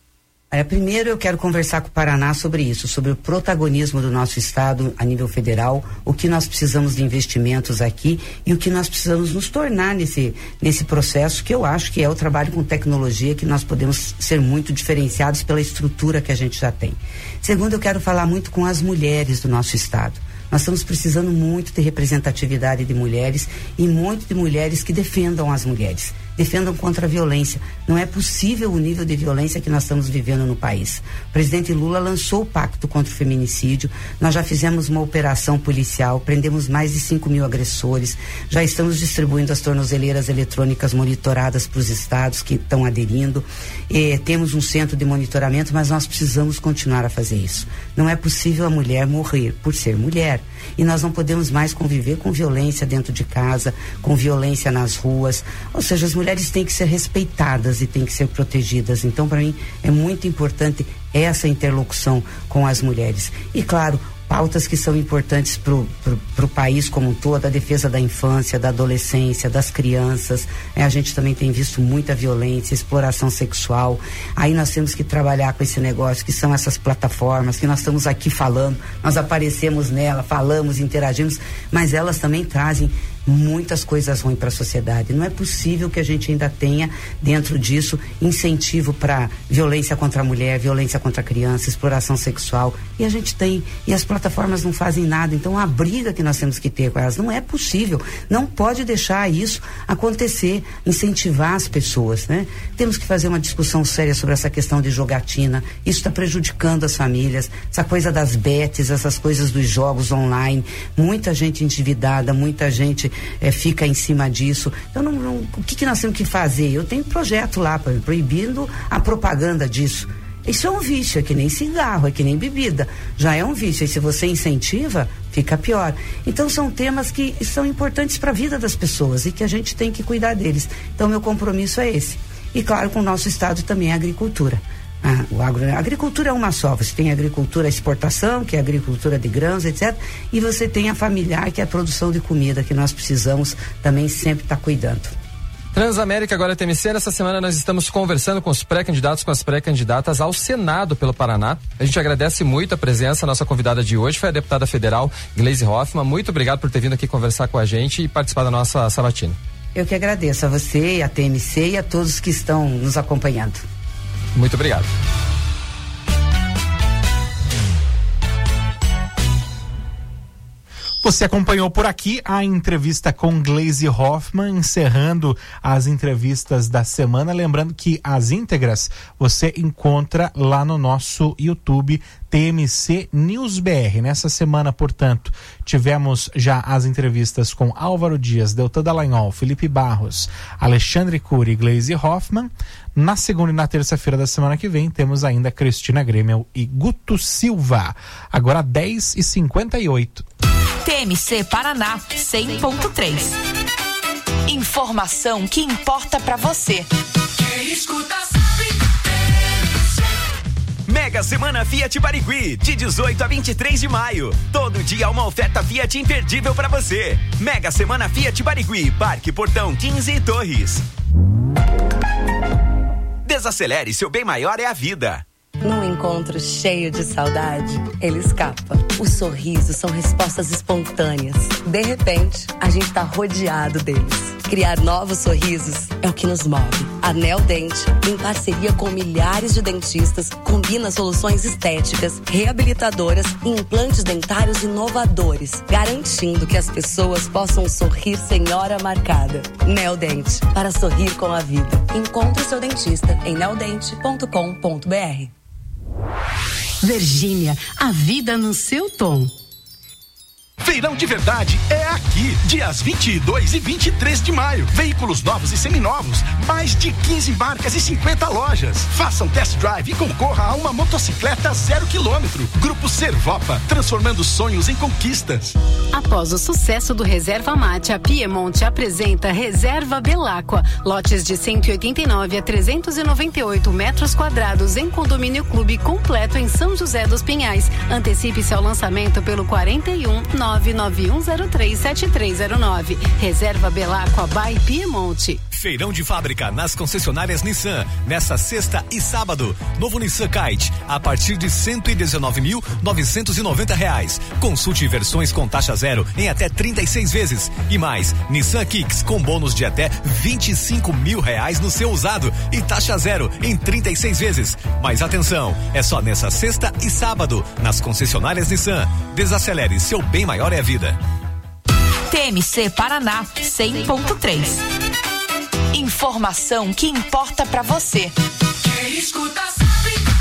Primeiro eu quero conversar com o Paraná sobre isso, sobre o protagonismo do nosso estado a nível federal, o que nós precisamos de investimentos aqui e o que nós precisamos nos tornar nesse processo, que eu acho que é o trabalho com tecnologia, que nós podemos ser muito diferenciados pela estrutura que a gente já tem. Segundo, eu quero falar muito com as mulheres do nosso estado. Nós estamos precisando muito de representatividade de mulheres e muito de mulheres que defendam as mulheres, defendam contra a violência. Não é possível o nível de violência que nós estamos vivendo no país. O presidente Lula lançou o Pacto contra o Feminicídio, nós já fizemos uma operação policial, prendemos mais de 5.000 agressores, já estamos distribuindo as tornozeleiras eletrônicas monitoradas para os estados que estão aderindo, temos um centro de monitoramento, mas nós precisamos continuar a fazer isso. Não é possível a mulher morrer por ser mulher, e nós não podemos mais conviver com violência dentro de casa, com violência nas ruas, ou seja, as mulheres têm que ser respeitadas e têm que ser protegidas. Então, para mim, é muito importante essa interlocução com as mulheres. E, claro, pautas que são importantes pro país como um todo, a defesa da infância, da adolescência, das crianças. A gente também tem visto muita violência, exploração sexual. Aí nós temos que trabalhar com esse negócio, que são essas plataformas, que nós estamos aqui falando, nós aparecemos nela, falamos, interagimos, mas elas também trazem muitas coisas ruins para a sociedade. Não é possível que a gente ainda tenha dentro disso incentivo para violência contra a mulher, violência contra a criança, exploração sexual, e a gente tem, e as plataformas não fazem nada. Então a briga que nós temos que ter com elas não é possível, não pode deixar isso acontecer, incentivar as pessoas, né? Temos que fazer uma discussão séria sobre essa questão de jogatina. Isso está prejudicando as famílias, essa coisa das bets, essas coisas dos jogos online, muita gente endividada, muita gente fica em cima disso. Então, o que nós temos que fazer? Eu tenho projeto lá proibindo a propaganda disso. Isso é um vício, é que nem cigarro, é que nem bebida. Já é um vício, e se você incentiva, fica pior. Então, são temas que são importantes para a vida das pessoas e que a gente tem que cuidar deles. Então, meu compromisso é esse. E, claro, com o nosso estado também é a agricultura. A agricultura é uma só. Você tem a agricultura exportação, que é a agricultura de grãos, etc. E você tem a familiar, que é a produção de comida, que nós precisamos também sempre estar cuidando. Transamérica agora TMC, nessa semana nós estamos conversando com os pré-candidatos, com as pré-candidatas ao Senado pelo Paraná. A gente agradece muito a presença, a nossa convidada de hoje foi a deputada federal Gleisi Hoffmann. Muito obrigado por ter vindo aqui conversar com a gente e participar da nossa sabatina. Eu que agradeço a você, a TMC e a todos que estão nos acompanhando. Muito obrigado. Você acompanhou por aqui a entrevista com Gleisi Hoffmann, encerrando as entrevistas da semana. Lembrando que as íntegras você encontra lá no nosso YouTube TMC News BR. Nessa semana, portanto, tivemos já as entrevistas com Álvaro Dias, Deltan Dallagnol, Felipe Barros, Alexandre Cury e Gleisi Hoffmann. Na segunda e na terça-feira da semana que vem, temos ainda Cristina Grêmio e Guto Silva. Agora 10h58. TMC Paraná 100.3. Informação que importa pra você. Quem escuta sabe. Mega Semana Fiat Barigui, de 18 a 23 de maio. Todo dia uma oferta Fiat imperdível pra você. Mega Semana Fiat Barigui, Parque Portão 15 e Torres. Desacelere, seu bem maior é a vida. Num encontro cheio de saudade, ele escapa. Os sorrisos são respostas espontâneas. De repente, a gente tá rodeado deles. Criar novos sorrisos é o que nos move. A Neodent, em parceria com milhares de dentistas, combina soluções estéticas, reabilitadoras e implantes dentários inovadores, garantindo que as pessoas possam sorrir sem hora marcada. Neodent, para sorrir com a vida. Encontre seu dentista em neodent.com.br. Virgínia, a vida no seu tom. Feirão de Verdade é aqui, dias 22 e 23 de maio. Veículos novos e seminovos, mais de 15 marcas e 50 lojas. Faça um test drive e concorra a uma motocicleta 0 km. Grupo Servopa, transformando sonhos em conquistas. Após o sucesso do Reserva Mate, a Piemonte apresenta Reserva Belacqua. Lotes de 189 a 398 metros quadrados em condomínio clube completo em São José dos Pinhais. Antecipe-se ao lançamento pelo 41 991037309. Reserva Belacqua by Piemonte. Feirão de fábrica nas concessionárias Nissan, nesta sexta e sábado. Novo Nissan Kite, a partir de R$119.990. Consulte versões com taxa zero em até 36 vezes. E mais, Nissan Kicks com bônus de até R$25 mil no seu usado e taxa zero em 36 vezes. Mas atenção, é só nessa sexta e sábado, nas concessionárias Nissan. Desacelere, seu bem maior é a vida. TMC Paraná 100.3. Informação que importa pra você. Quem escuta sabe.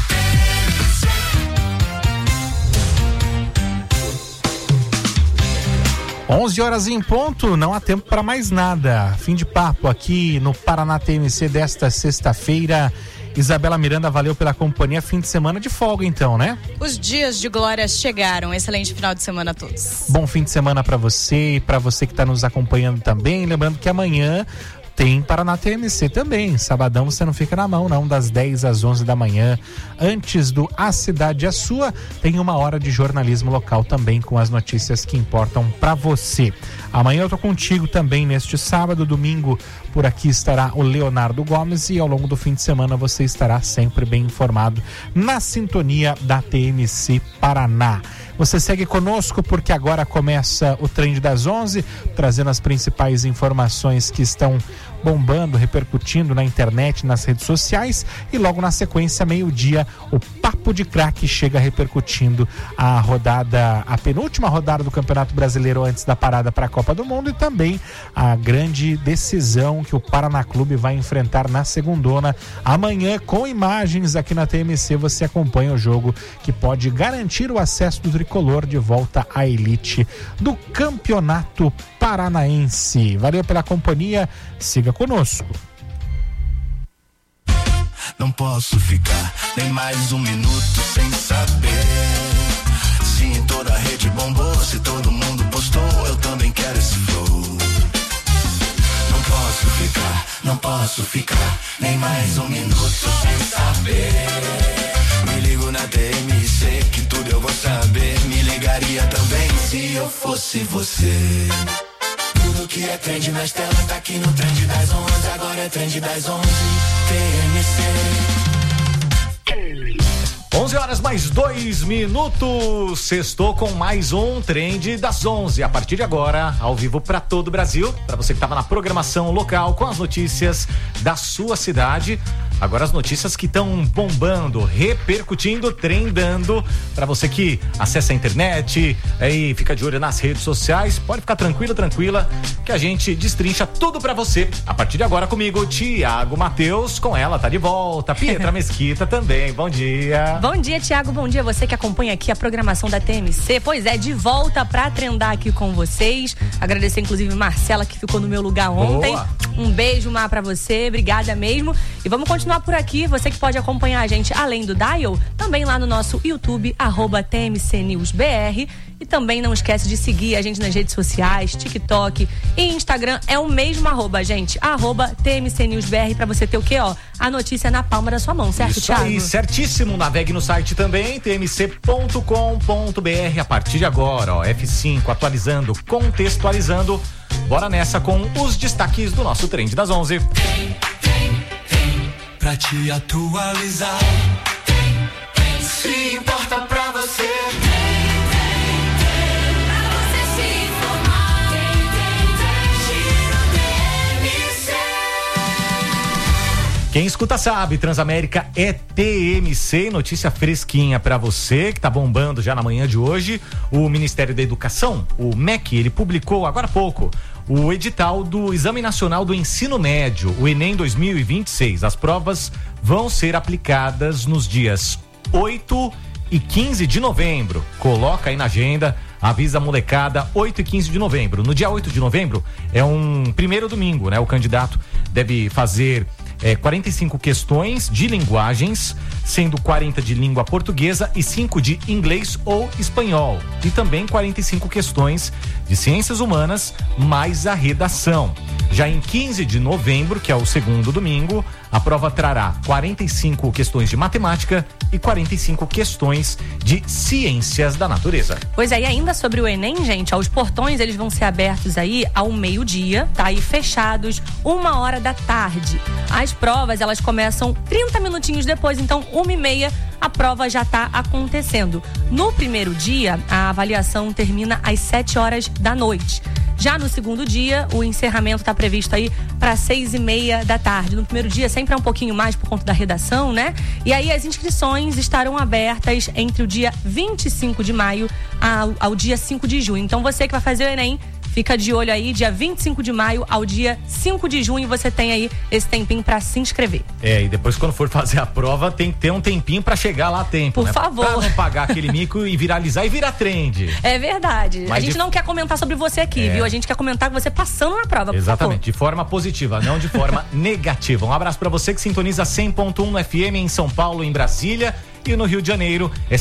11 horas em ponto, não há tempo para mais nada. Fim de papo aqui no Paraná TMC desta sexta-feira. Isabela Miranda, valeu pela companhia. Fim de semana de folga então, né? Os dias de glória chegaram. Excelente final de semana a todos. Bom fim de semana para você e para você que está nos acompanhando também. Lembrando que amanhã tem Paraná TMC também. Sabadão você não fica na mão, não, das 10 às 11 da manhã. Antes do A Cidade é Sua, tem 1 hora de jornalismo local também com as notícias que importam para você. Amanhã eu tô contigo também neste sábado. Domingo por aqui estará o Leonardo Gomes e ao longo do fim de semana você estará sempre bem informado na sintonia da TMC Paraná. Você segue conosco porque agora começa o Trend das 11, trazendo as principais informações que estão bombando, repercutindo na internet, nas redes sociais, e logo na sequência, meio-dia, o Papo de Craque chega repercutindo a penúltima rodada do Campeonato Brasileiro antes da parada para a Copa do Mundo e também a grande decisão que o Paraná Clube vai enfrentar na segundona. Amanhã, com imagens aqui na TMC, você acompanha o jogo que pode garantir o acesso do tricolor de volta à elite do Campeonato Paranaense. Valeu pela companhia, siga conosco. Não posso ficar nem mais um minuto sem saber se em toda a rede bombou, se todo mundo postou, eu também quero esse flow. Não posso ficar nem mais um minuto sem saber. Me ligo na TMC que tudo eu vou saber. Me ligaria também se eu fosse você. Tudo que é trend nas telas tá aqui no Trend das 11. Agora é Trend das 11, TMC. 11 horas mais 2 minutos. Sextou com mais um Trend das 11. A partir de agora, ao vivo para todo o Brasil. Para você que estava na programação local com as notícias da sua cidade. Agora as notícias que estão bombando, repercutindo, trendando. Para você que acessa a internet e fica de olho nas redes sociais, pode ficar tranquila, que a gente destrincha tudo para você. A partir de agora comigo, Tiago Matheus, com ela tá de volta. Pietra Mesquita também, bom dia. Bom dia, Tiago, bom dia você que acompanha aqui a programação da TMC. Pois é, de volta pra trendar aqui com vocês. Agradecer inclusive Marcela que ficou no meu lugar ontem. Boa. Um beijo, Mar, pra você, obrigada mesmo. E vamos continuar por aqui, você que pode acompanhar a gente além do Dial, também lá no nosso YouTube, @TMCNewsBR. E também não esquece de seguir a gente nas redes sociais, TikTok e Instagram, é o mesmo @, gente, @TMCNewsBR, pra você ter o quê, ó? A notícia na palma da sua mão, certo, Isso Thiago? aí, certíssimo. Navegue no site também, tmc.com.br. A partir de agora, ó, F5, atualizando, contextualizando. Bora nessa com os destaques do nosso Trend das 11. Pra te atualizar, se importa pra você. Quem escuta sabe, Transamérica é TMC, notícia fresquinha pra você que tá bombando já na manhã de hoje. O Ministério da Educação, o MEC, ele publicou agora há pouco o edital do Exame Nacional do Ensino Médio, o Enem 2026. As provas vão ser aplicadas nos dias 8 e 15 de novembro. Coloca aí na agenda, avisa a molecada, 8 e 15 de novembro. No dia 8 de novembro é um primeiro domingo, né? O candidato deve fazer 45 questões de linguagens, sendo 40 de língua portuguesa e 5 de inglês ou espanhol. E também 45 questões de ciências humanas, mais a redação. Já em 15 de novembro, que é o segundo domingo, a prova trará 45 questões de matemática e 45 questões de ciências da natureza. Pois é, e ainda sobre o Enem, gente, os portões eles vão ser abertos aí ao meio-dia, tá? E fechados 1h As provas, elas começam 30 minutinhos depois, então 1h30 a prova já está acontecendo. No primeiro dia, a avaliação termina às 7h. Já no segundo dia, o encerramento está previsto aí para 6h30. No primeiro dia sempre é um pouquinho mais por conta da redação, né? E aí as inscrições estarão abertas entre o dia 25 de maio ao dia 5 de junho. Então você que vai fazer o Enem, fica de olho aí, dia 25 de maio ao dia 5 de junho, você tem aí esse tempinho pra se inscrever. E depois quando for fazer a prova, tem que ter um tempinho pra chegar lá a tempo, Por favor. Pra não pagar aquele mico e viralizar e virar trend. É verdade. Mas a gente não quer comentar sobre você aqui, viu? A gente quer comentar com você passando na prova, por Exatamente, favor. de forma positiva, não de forma negativa. Um abraço pra você que sintoniza 100.1 no FM em São Paulo, em Brasília. E no Rio de Janeiro é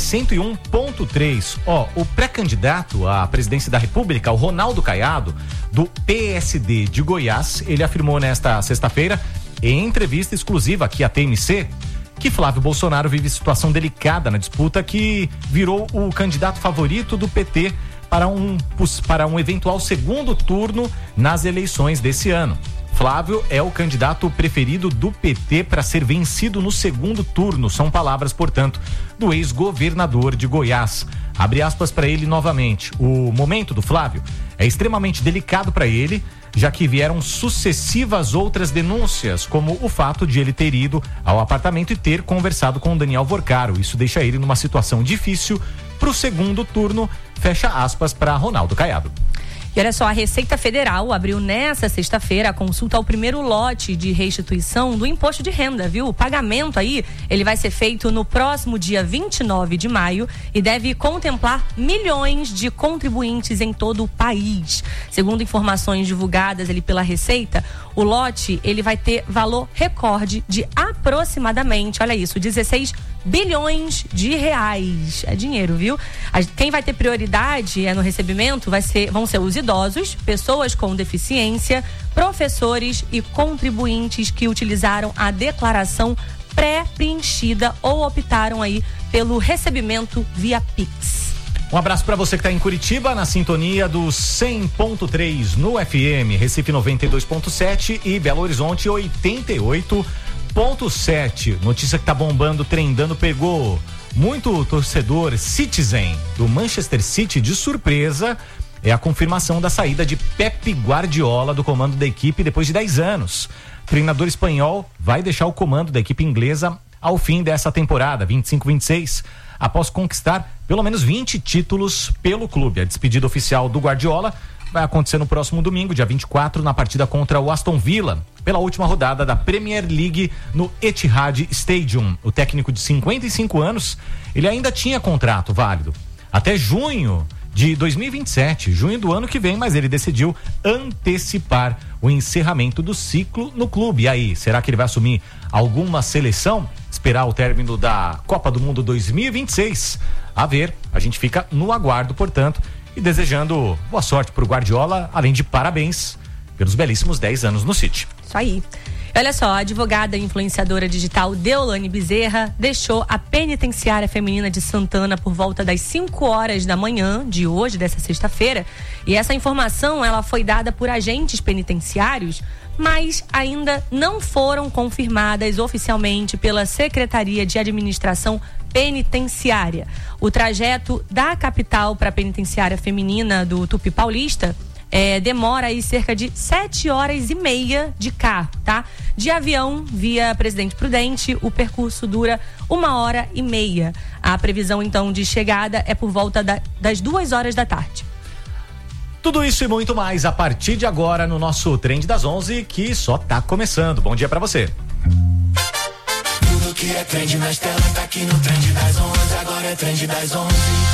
101.3. O pré-candidato à presidência da República, o Ronaldo Caiado, do PSD de Goiás, ele afirmou nesta sexta-feira, em entrevista exclusiva aqui à TMC, que Flávio Bolsonaro vive situação delicada na disputa que virou o candidato favorito do PT para um eventual segundo turno nas eleições desse ano. Flávio é o candidato preferido do PT para ser vencido no segundo turno. São palavras, portanto, do ex-governador de Goiás. Abre aspas para ele novamente. O momento do Flávio é extremamente delicado para ele, já que vieram sucessivas outras denúncias, como o fato de ele ter ido ao apartamento e ter conversado com o Daniel Vorcaro. Isso deixa ele numa situação difícil para o segundo turno. Fecha aspas para Ronaldo Caiado. E olha só, a Receita Federal abriu nessa sexta-feira a consulta ao primeiro lote de restituição do imposto de renda, viu? O pagamento aí, ele vai ser feito no próximo dia 29 de maio e deve contemplar milhões de contribuintes em todo o país. Segundo informações divulgadas ali pela Receita, o lote, ele vai ter valor recorde de aproximadamente, olha isso, 16 bilhões de reais. É dinheiro, viu? Quem vai ter prioridade no recebimento vão ser os idosos, pessoas com deficiência, professores e contribuintes que utilizaram a declaração pré-preenchida ou optaram aí pelo recebimento via Pix. Um abraço para você que está em Curitiba, na sintonia do 100.3 no FM, Recife 92.7 e Belo Horizonte 88.7. Notícia que tá bombando, trendando, pegou muito torcedor Citizen do Manchester City de surpresa. É a confirmação da saída de Pep Guardiola do comando da equipe depois de 10 anos. O treinador espanhol vai deixar o comando da equipe inglesa ao fim dessa temporada, 25-26, após conquistar pelo menos 20 títulos pelo clube. A despedida oficial do Guardiola vai acontecer no próximo domingo, dia 24, na partida contra o Aston Villa, pela última rodada da Premier League no Etihad Stadium. O técnico de 55 anos, ele ainda tinha contrato válido até junho de 2027, junho do ano que vem, mas ele decidiu antecipar o encerramento do ciclo no clube. E aí, será que ele vai assumir alguma seleção? Esperar o término da Copa do Mundo 2026? A ver, a gente fica no aguardo, portanto, e desejando boa sorte pro Guardiola, além de parabéns pelos belíssimos 10 anos no City. Isso aí. Olha só, a advogada e influenciadora digital Deolane Bezerra deixou a penitenciária feminina de Santana por volta das 5h da manhã de hoje, dessa sexta-feira. E essa informação, ela foi dada por agentes penitenciários, mas ainda não foram confirmadas oficialmente pela Secretaria de Administração Penitenciária. O trajeto da capital para a penitenciária feminina do Tupi Paulista demora aí cerca de 7h30 de carro, tá? De avião, via Presidente Prudente, o percurso dura 1h30. A previsão, então, de chegada é por volta das 2h da tarde. Tudo isso e muito mais a partir de agora no nosso Trend das 11, que só tá começando. Bom dia pra você. Tudo que é trend nas telas tá aqui no Trend das 11. Agora é Trend das 11,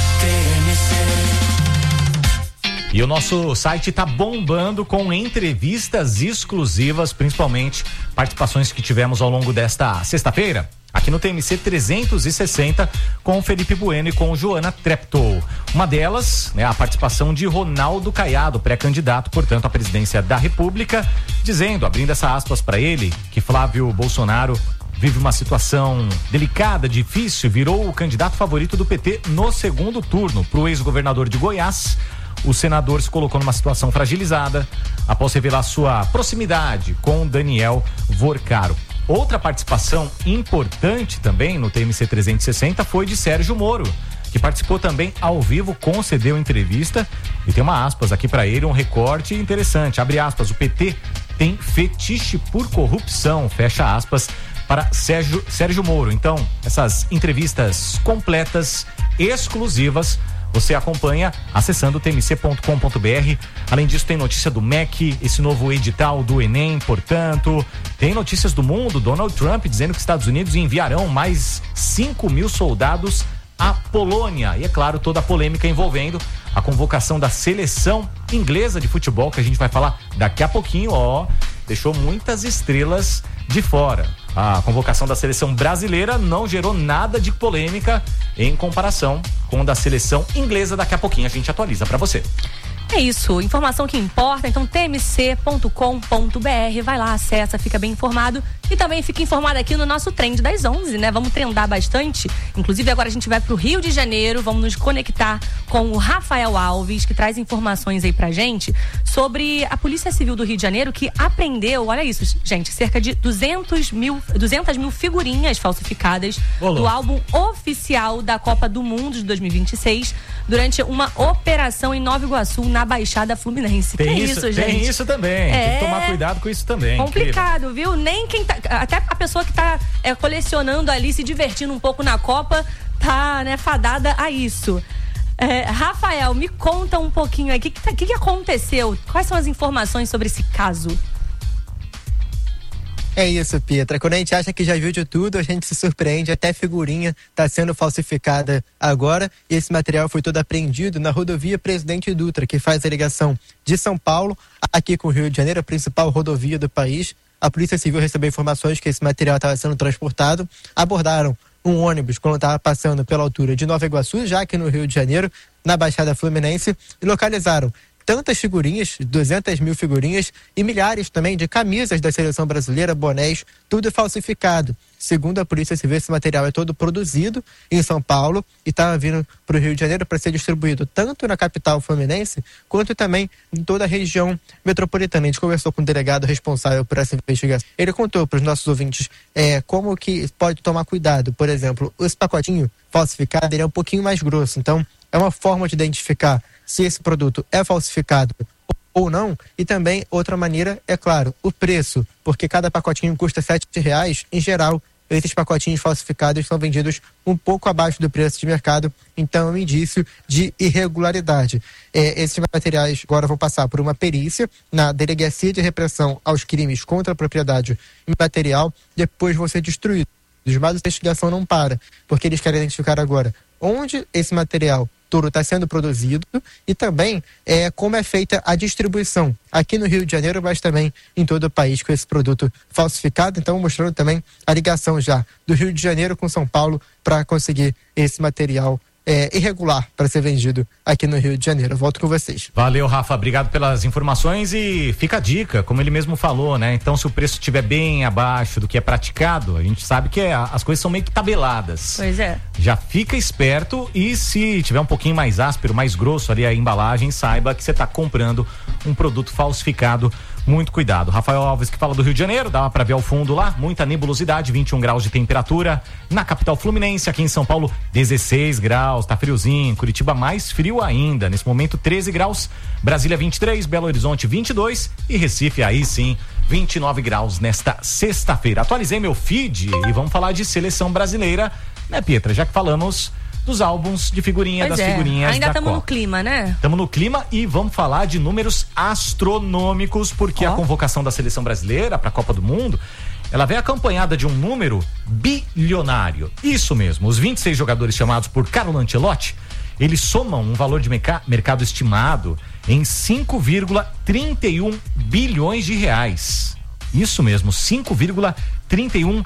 TMC. E o nosso site tá bombando com entrevistas exclusivas, principalmente participações que tivemos ao longo desta sexta-feira, aqui no TMC 360, com o Felipe Bueno e com Joana Treptow. Uma delas, a participação de Ronaldo Caiado, pré-candidato, portanto, à presidência da República, dizendo, abrindo essa aspas para ele, que Flávio Bolsonaro vive uma situação delicada, difícil, virou o candidato favorito do PT no segundo turno. Para o ex-governador de Goiás, o senador se colocou numa situação fragilizada após revelar sua proximidade com Daniel Vorcaro. Outra participação importante também no TMC 360 foi de Sérgio Moro, que participou também ao vivo, concedeu entrevista e tem uma aspas aqui para ele, um recorte interessante, abre aspas, o PT tem fetiche por corrupção, fecha aspas, para Sérgio Moro. Então, essas entrevistas completas, exclusivas, você acompanha acessando tmc.com.br. Além disso, tem notícia do MEC, esse novo edital do Enem, portanto. Tem notícias do mundo, Donald Trump dizendo que os Estados Unidos enviarão mais 5.000 soldados à Polônia. E, é claro, toda a polêmica envolvendo a convocação da seleção inglesa de futebol, que a gente vai falar daqui a pouquinho, deixou muitas estrelas de fora. A convocação da seleção brasileira não gerou nada de polêmica em comparação com a da seleção inglesa. Daqui a pouquinho a gente atualiza para você. É isso, informação que importa, então tmc.com.br, vai lá, acessa, fica bem informado e também fica informado aqui no nosso Trend das 11, né? Vamos trendar bastante, inclusive agora a gente vai pro Rio de Janeiro, vamos nos conectar com o Rafael Alves, que traz informações aí pra gente sobre a Polícia Civil do Rio de Janeiro, que apreendeu, olha isso, gente, cerca de 200 mil figurinhas falsificadas do álbum oficial da Copa do Mundo de 2026, durante uma operação em Nova Iguaçu, na Baixada Fluminense. Tem isso, gente? Tem isso também. Tem que tomar cuidado com isso também. Complicado, incrível. Viu? Nem quem tá, até a pessoa que tá colecionando ali, se divertindo um pouco na Copa, tá, né, fadada a isso. Rafael, me conta um pouquinho aí, o que aconteceu? Quais são as informações sobre esse caso? É isso, Pietra. Quando a gente acha que já viu de tudo, a gente se surpreende. Até figurinha está sendo falsificada agora. E esse material foi todo apreendido na rodovia Presidente Dutra, que faz a ligação de São Paulo aqui com o Rio de Janeiro, a principal rodovia do país. A Polícia Civil recebeu informações que esse material estava sendo transportado. Abordaram um ônibus quando estava passando pela altura de Nova Iguaçu, já aqui no Rio de Janeiro, na Baixada Fluminense, e localizaram tantas figurinhas, 200 mil figurinhas e milhares também de camisas da seleção brasileira, bonés, tudo falsificado. Segundo a Polícia Civil, esse material é todo produzido em São Paulo e estava vindo para o Rio de Janeiro para ser distribuído tanto na capital fluminense quanto também em toda a região metropolitana. A gente conversou com o delegado responsável por essa investigação. Ele contou para os nossos ouvintes como que pode tomar cuidado. Por exemplo, esse pacotinho falsificado ele é um pouquinho mais grosso, então é uma forma de identificar se esse produto é falsificado ou não. E também outra maneira, é claro, o preço, porque cada pacotinho custa R$7. Em geral, esses pacotinhos falsificados são vendidos um pouco abaixo do preço de mercado, então é um indício de irregularidade. Esses materiais agora vão passar por uma perícia na Delegacia de Repressão aos Crimes contra a Propriedade Imaterial, depois vão ser destruídos. Mas a investigação não para, porque eles querem identificar agora onde esse material todo está sendo produzido e também como é feita a distribuição aqui no Rio de Janeiro, mas também em todo o país com esse produto falsificado. Então, mostrando também a ligação já do Rio de Janeiro com São Paulo para conseguir esse material irregular para ser vendido aqui no Rio de Janeiro. Eu volto com vocês. Valeu, Rafa, obrigado pelas informações e fica a dica, como ele mesmo falou, né? Então, se o preço estiver bem abaixo do que é praticado, a gente sabe que as coisas são meio que tabeladas. Pois é. Já fica esperto e se tiver um pouquinho mais áspero, mais grosso ali a embalagem, saiba que você está comprando um produto falsificado. Muito cuidado. Rafael Alves, que fala do Rio de Janeiro, dá pra ver ao fundo lá, muita nebulosidade, 21 graus de temperatura. Na capital fluminense, aqui em São Paulo, 16 graus, tá friozinho. Curitiba mais frio ainda, nesse momento 13 graus. Brasília 23, Belo Horizonte 22 e Recife aí sim 29 graus nesta sexta-feira. Atualizei meu feed e vamos falar de seleção brasileira, né, Pietra? Já que falamos dos álbuns de figurinha, pois das figurinhas ainda da estamos Copa. no clima, né? Estamos no clima e vamos falar de números astronômicos, porque a convocação da seleção brasileira para a Copa do Mundo, ela vem acompanhada de um número bilionário. Isso mesmo, os 26 jogadores chamados por Carlo Ancelotti, eles somam um valor de mercado estimado em 5,31 bilhões de reais. Isso mesmo, 5,31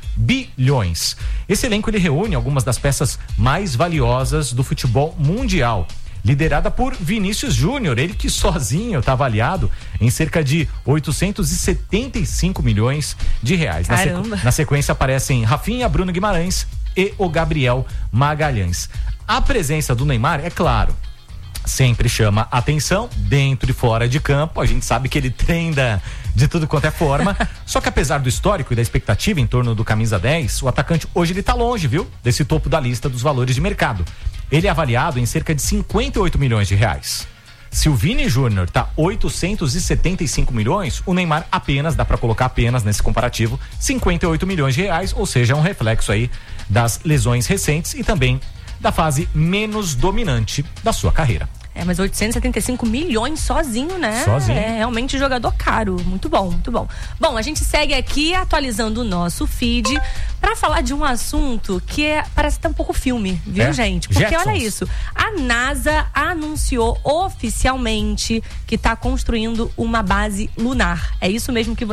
bilhões. Esse elenco ele reúne algumas das peças mais valiosas do futebol mundial. liderada por Vinícius Júnior, ele que sozinho está avaliado em cerca de 875 milhões de reais. Na sequência aparecem Rafinha, Bruno Guimarães e o Gabriel Magalhães. A presença do Neymar, é claro, sempre chama atenção, dentro e fora de campo. A gente sabe que ele treina de tudo quanto é forma. Só que apesar do histórico e da expectativa em torno do camisa 10, o atacante hoje ele tá longe, viu? Desse topo da lista dos valores de mercado. Ele é avaliado em cerca de 58 milhões de reais. Se o Vini Júnior tá 875 milhões, o Neymar dá pra colocar apenas nesse comparativo, 58 milhões de reais, ou seja, é um reflexo aí das lesões recentes e também da fase menos dominante da sua carreira. Mas 875 milhões sozinho, né? Sozinho. É realmente jogador caro. Muito bom, muito bom. Bom, a gente segue aqui atualizando o nosso feed para falar de um assunto que parece até um pouco filme, viu, gente? Porque Jetsons. olha isso. A NASA anunciou oficialmente que está construindo uma base lunar. É isso mesmo que